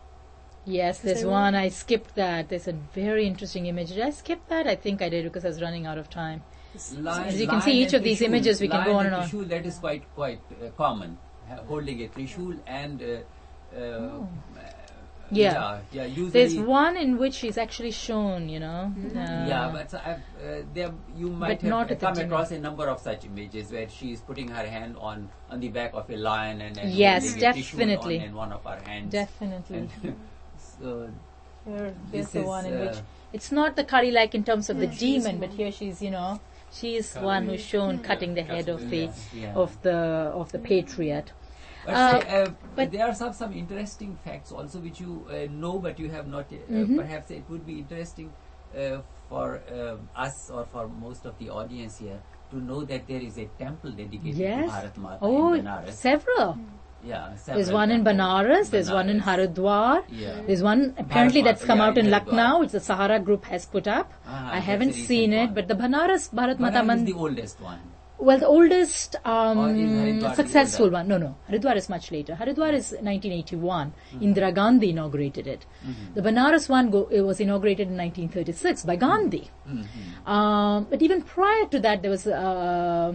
Yes, there's they were- one. I skipped that. There's a very interesting image. Did I skip that? I think I did because I was running out of time. Lion- As you can lion see, each and of these Trishul. images we can go Lion on and and on. Trishul, that is quite quite uh, common, ha- holding a trishul and. Uh, uh, Oh. uh, Yeah. yeah, yeah. Usually, There's one in which she's actually shown, you know. uh, yeah, but uh, uh, there you might But not have at the come dinner. across a number of such images where she is putting her hand on on the back of a lion and, and Yes, holding a trishul definitely. on in one of her hands. Definitely. And so Here, there's this the is, one in uh, which it's not the Kali like in terms of the Yeah, she is demon, but one. here she's, you know, she is Kali. one who's shown cutting the head of the yeah, yeah. of the of the patriot. But, Uh, say, uh, but- there are some, some interesting facts also which you uh, know but you have not. Uh, Mhm. Perhaps it would be interesting uh, for uh, us or for most of the audience here to know that there is a temple dedicated Yes. to Bharat Mata Oh, in Banaras. several. Yeah, There's several one in temples. Banaras. There's one in Banaras. Haridwar. Yeah. There's one apparently Bharat that's come Mata, out yeah, in in Lucknow, Haridwar. which the Sahara group has put up. Ah, I that's haven't a recent seen it, one. but the Banaras Bharat Mata Banaras is Mandir. the oldest one. Well, the oldest Or is um, Haridwar the successful older? one. No, no. Haridwar is much later. Haridwar is nineteen eighty-one. Indira Gandhi inaugurated it. Mhm. The Banaras one go, it was inaugurated in nineteen thirty-six by Gandhi. Mhm. Um, but even prior to that, there was uh,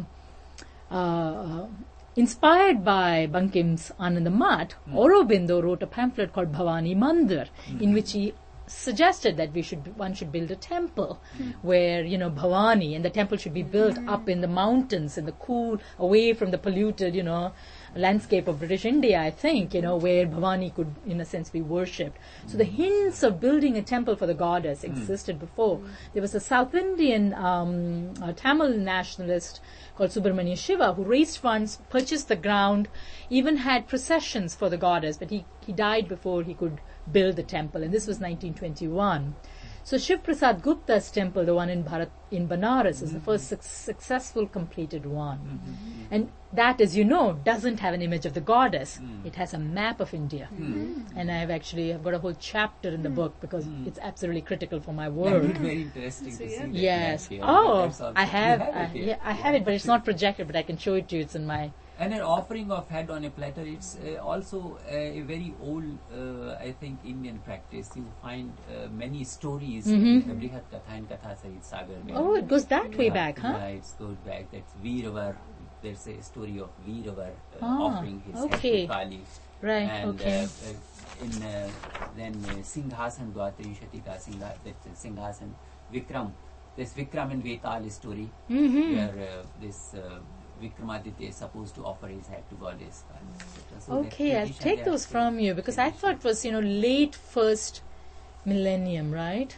uh, inspired by Bankim's Anandamath, Hmm. Aurobindo wrote a pamphlet called Bhavani Mandir, in which he suggested that we should one should build a temple where, you know, Bhavani, and the temple should be built up in the mountains in the cool, away from the polluted, you know, landscape of British India, I think, you know, where Bhavani could, in a sense, be worshipped. So the hints of building a temple for the goddess existed before. There was a South Indian um, uh, Tamil nationalist called Subramanya Shiva who raised funds, purchased the ground, even had processions for the goddess, but he, he died before he could build the temple, and this was nineteen twenty-one. So Shiv Prasad Gupta's temple, the one in Bharat, in Banaras, is the first suc- successful completed one. And that, as you know, doesn't have an image of the goddess. Mm. It has a map of India. Mm. And I've actually I've got a whole chapter in the book because Mm. it's absolutely critical for my That work. would be very interesting So, to yeah. see that Yes. map here. Oh, That's also- I you have. it I, here. yeah, I have it, but it's not projected. But I can show it to you. It's in my. And an offering of head on a platter, it's uh, also uh, a very old, uh, I think, Indian practice. You find uh, many stories Mhm. in the Brihat Katha and Katha Sarit Sagar. where- Oh, it goes that way Yeah, back, huh? Yeah, it goes back. That's Veeravar. There's a story of Veeravar uh, Ah, offering his okay. head to Kali. Right. And Okay. uh, uh, in uh, then uh, Singhasan Dvatrishatika Singha, that's uh, Singhasan Vikram. This Vikram and Vetal story Mm-hmm. where uh, this uh, Vikramaditya is supposed to offer his head to goddess Kali, et cetera. So that Okay, I'll tradition take there those still- from you because I thought it was, you know, late first millennium, right?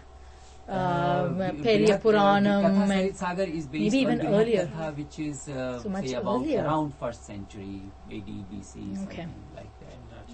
Um, Uh, Periya Brihat, uh, Puranam Katha and Sarit Sagar is based maybe on even Brihat earlier. Katha, which is uh, So much say about earlier. around first century A D B C, something Okay. like that.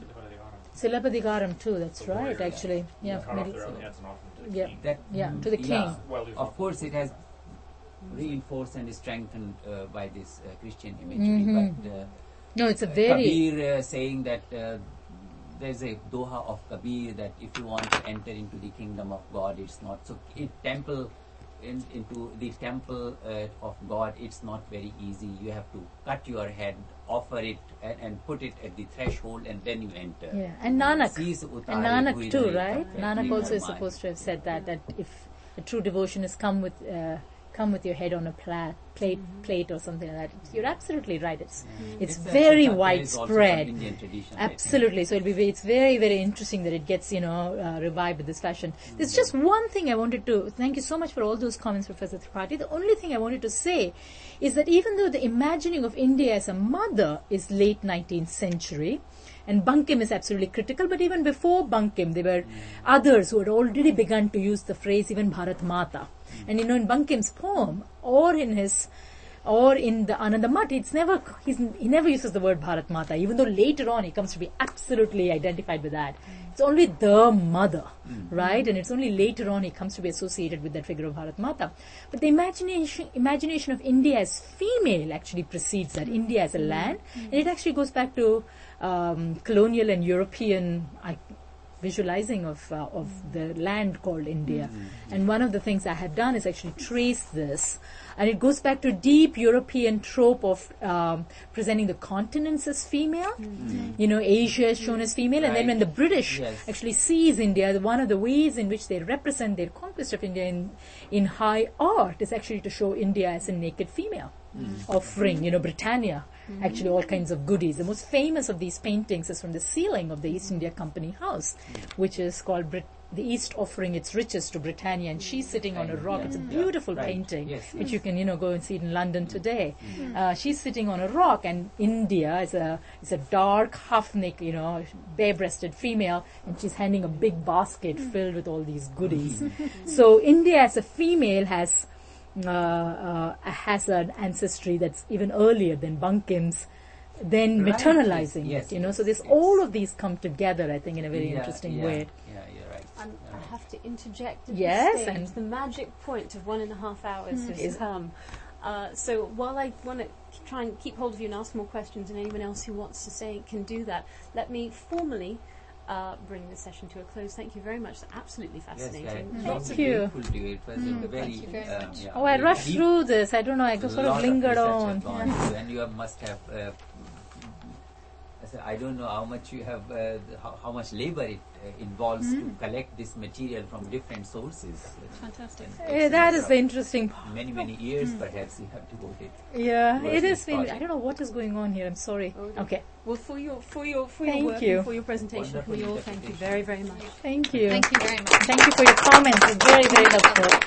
Silapadikaram too. That's The right, warrior, actually. Yeah, cut off middle- their own heads and offer them to the Yeah. king. That Yeah, to the king. yeah. Well, there's Of course, it has reinforced and strengthened uh, by this uh, Christian imagery. Mhm. But uh, No, it's a very. Kabir uh, saying that uh, there's a doha of Kabir that if you want to enter into the kingdom of God, it's not so. In temple, in, into the temple uh, of God, it's not very easy. You have to cut your head, offer it, and, and put it at the threshold, and then you enter. Yeah, and Nanak. Sees And utare Nanak hui too, rahe right? tat Nanak rahe also is dharmai. supposed to have said that, that if a true devotion is come with uh, come with your head on a pla- plate plate or something like that. You're absolutely right. It's it's It's a- very that is also from widespread. Indian tradition, I think. Absolutely. So it'll be ve- it's very very interesting that it gets, you know, uh, revived with this fashion. There's just one thing I wanted to thank you so much for all those comments, Professor Tripathi. The only thing I wanted to say is that even though the imagining of India as a mother is late nineteenth century, and Bankim is absolutely critical, but even before Bankim, there were others who had already begun to use the phrase even Bharat Mata. And you know, in Bankim's poem or in his or in the Ananda Math, it's never he's, he never uses the word Bharat Mata, even though later on he comes to be absolutely identified with that. It's only the mother, right? And it's only later on he comes to be associated with that figure of Bharat Mata. But the imagination imagination of India as female actually precedes that, India as a land, and it actually goes back to um, colonial and European I, visualizing of uh, of the land called India. And one of the things I have done is actually trace this, and it goes back to a deep European trope of um, presenting the continents as female. You know, Asia is shown as female, and then Right. when the British Yes. actually sees India, one of the ways in which they represent their conquest of India in, in high art is actually to show India as a naked female, offering, you know, Britannia actually all kinds of goodies. The most famous of these paintings is from the ceiling of the East India Company House, which is called Brit- the East offering its riches to Britannia, and she's sitting on a rock. It's a beautiful Right. painting, Yes, which you can, you know, go and see it in London today. Uh, she's sitting on a rock, and India is a is a dark, half-naked, you know, bare-breasted female, and she's handing a big basket filled with all these goodies. So India as a female has uh, uh, has an ancestry that's even earlier than Bankim's, then Right, maternalizing yes, it, you know. yes, So there's yes. all of these come together, I think, in a very Yeah, interesting yeah, way. Yeah, you're right. Um, You're I right. have to interject at Yes, this stage. and- The magic point of one and a half hours has Is- come. Uh, so while I want to try and keep hold of you and ask more questions, and anyone else who wants to say can do that, let me formally uh, bring this session to a close. Thank you very much. Absolutely Yes, fascinating. I'm Thank so you. grateful to you. It was a very, Thank you very um, much. yeah, Oh, I very rushed deep. through this. I don't know. I just sort lot of lingered research on. have gone Yeah. through, and you have, must have. Uh, I said, I don't know how much you have, uh, the- how, how much labor it uh, involves to collect this material from different sources. Fantastic. And Eh, it's a that matter is of the interesting part. Many many years, perhaps you have devoted. Yeah, towards it this is. Really, I project. don't know what is going on here. I'm sorry. Oh, dear. Okay. Well, for your for your for Thank your work you. and for your presentation, Wonderful we all thank you interpretation. very very much. Thank you. Thank you very much. Thank you for your comments. It's very, very helpful.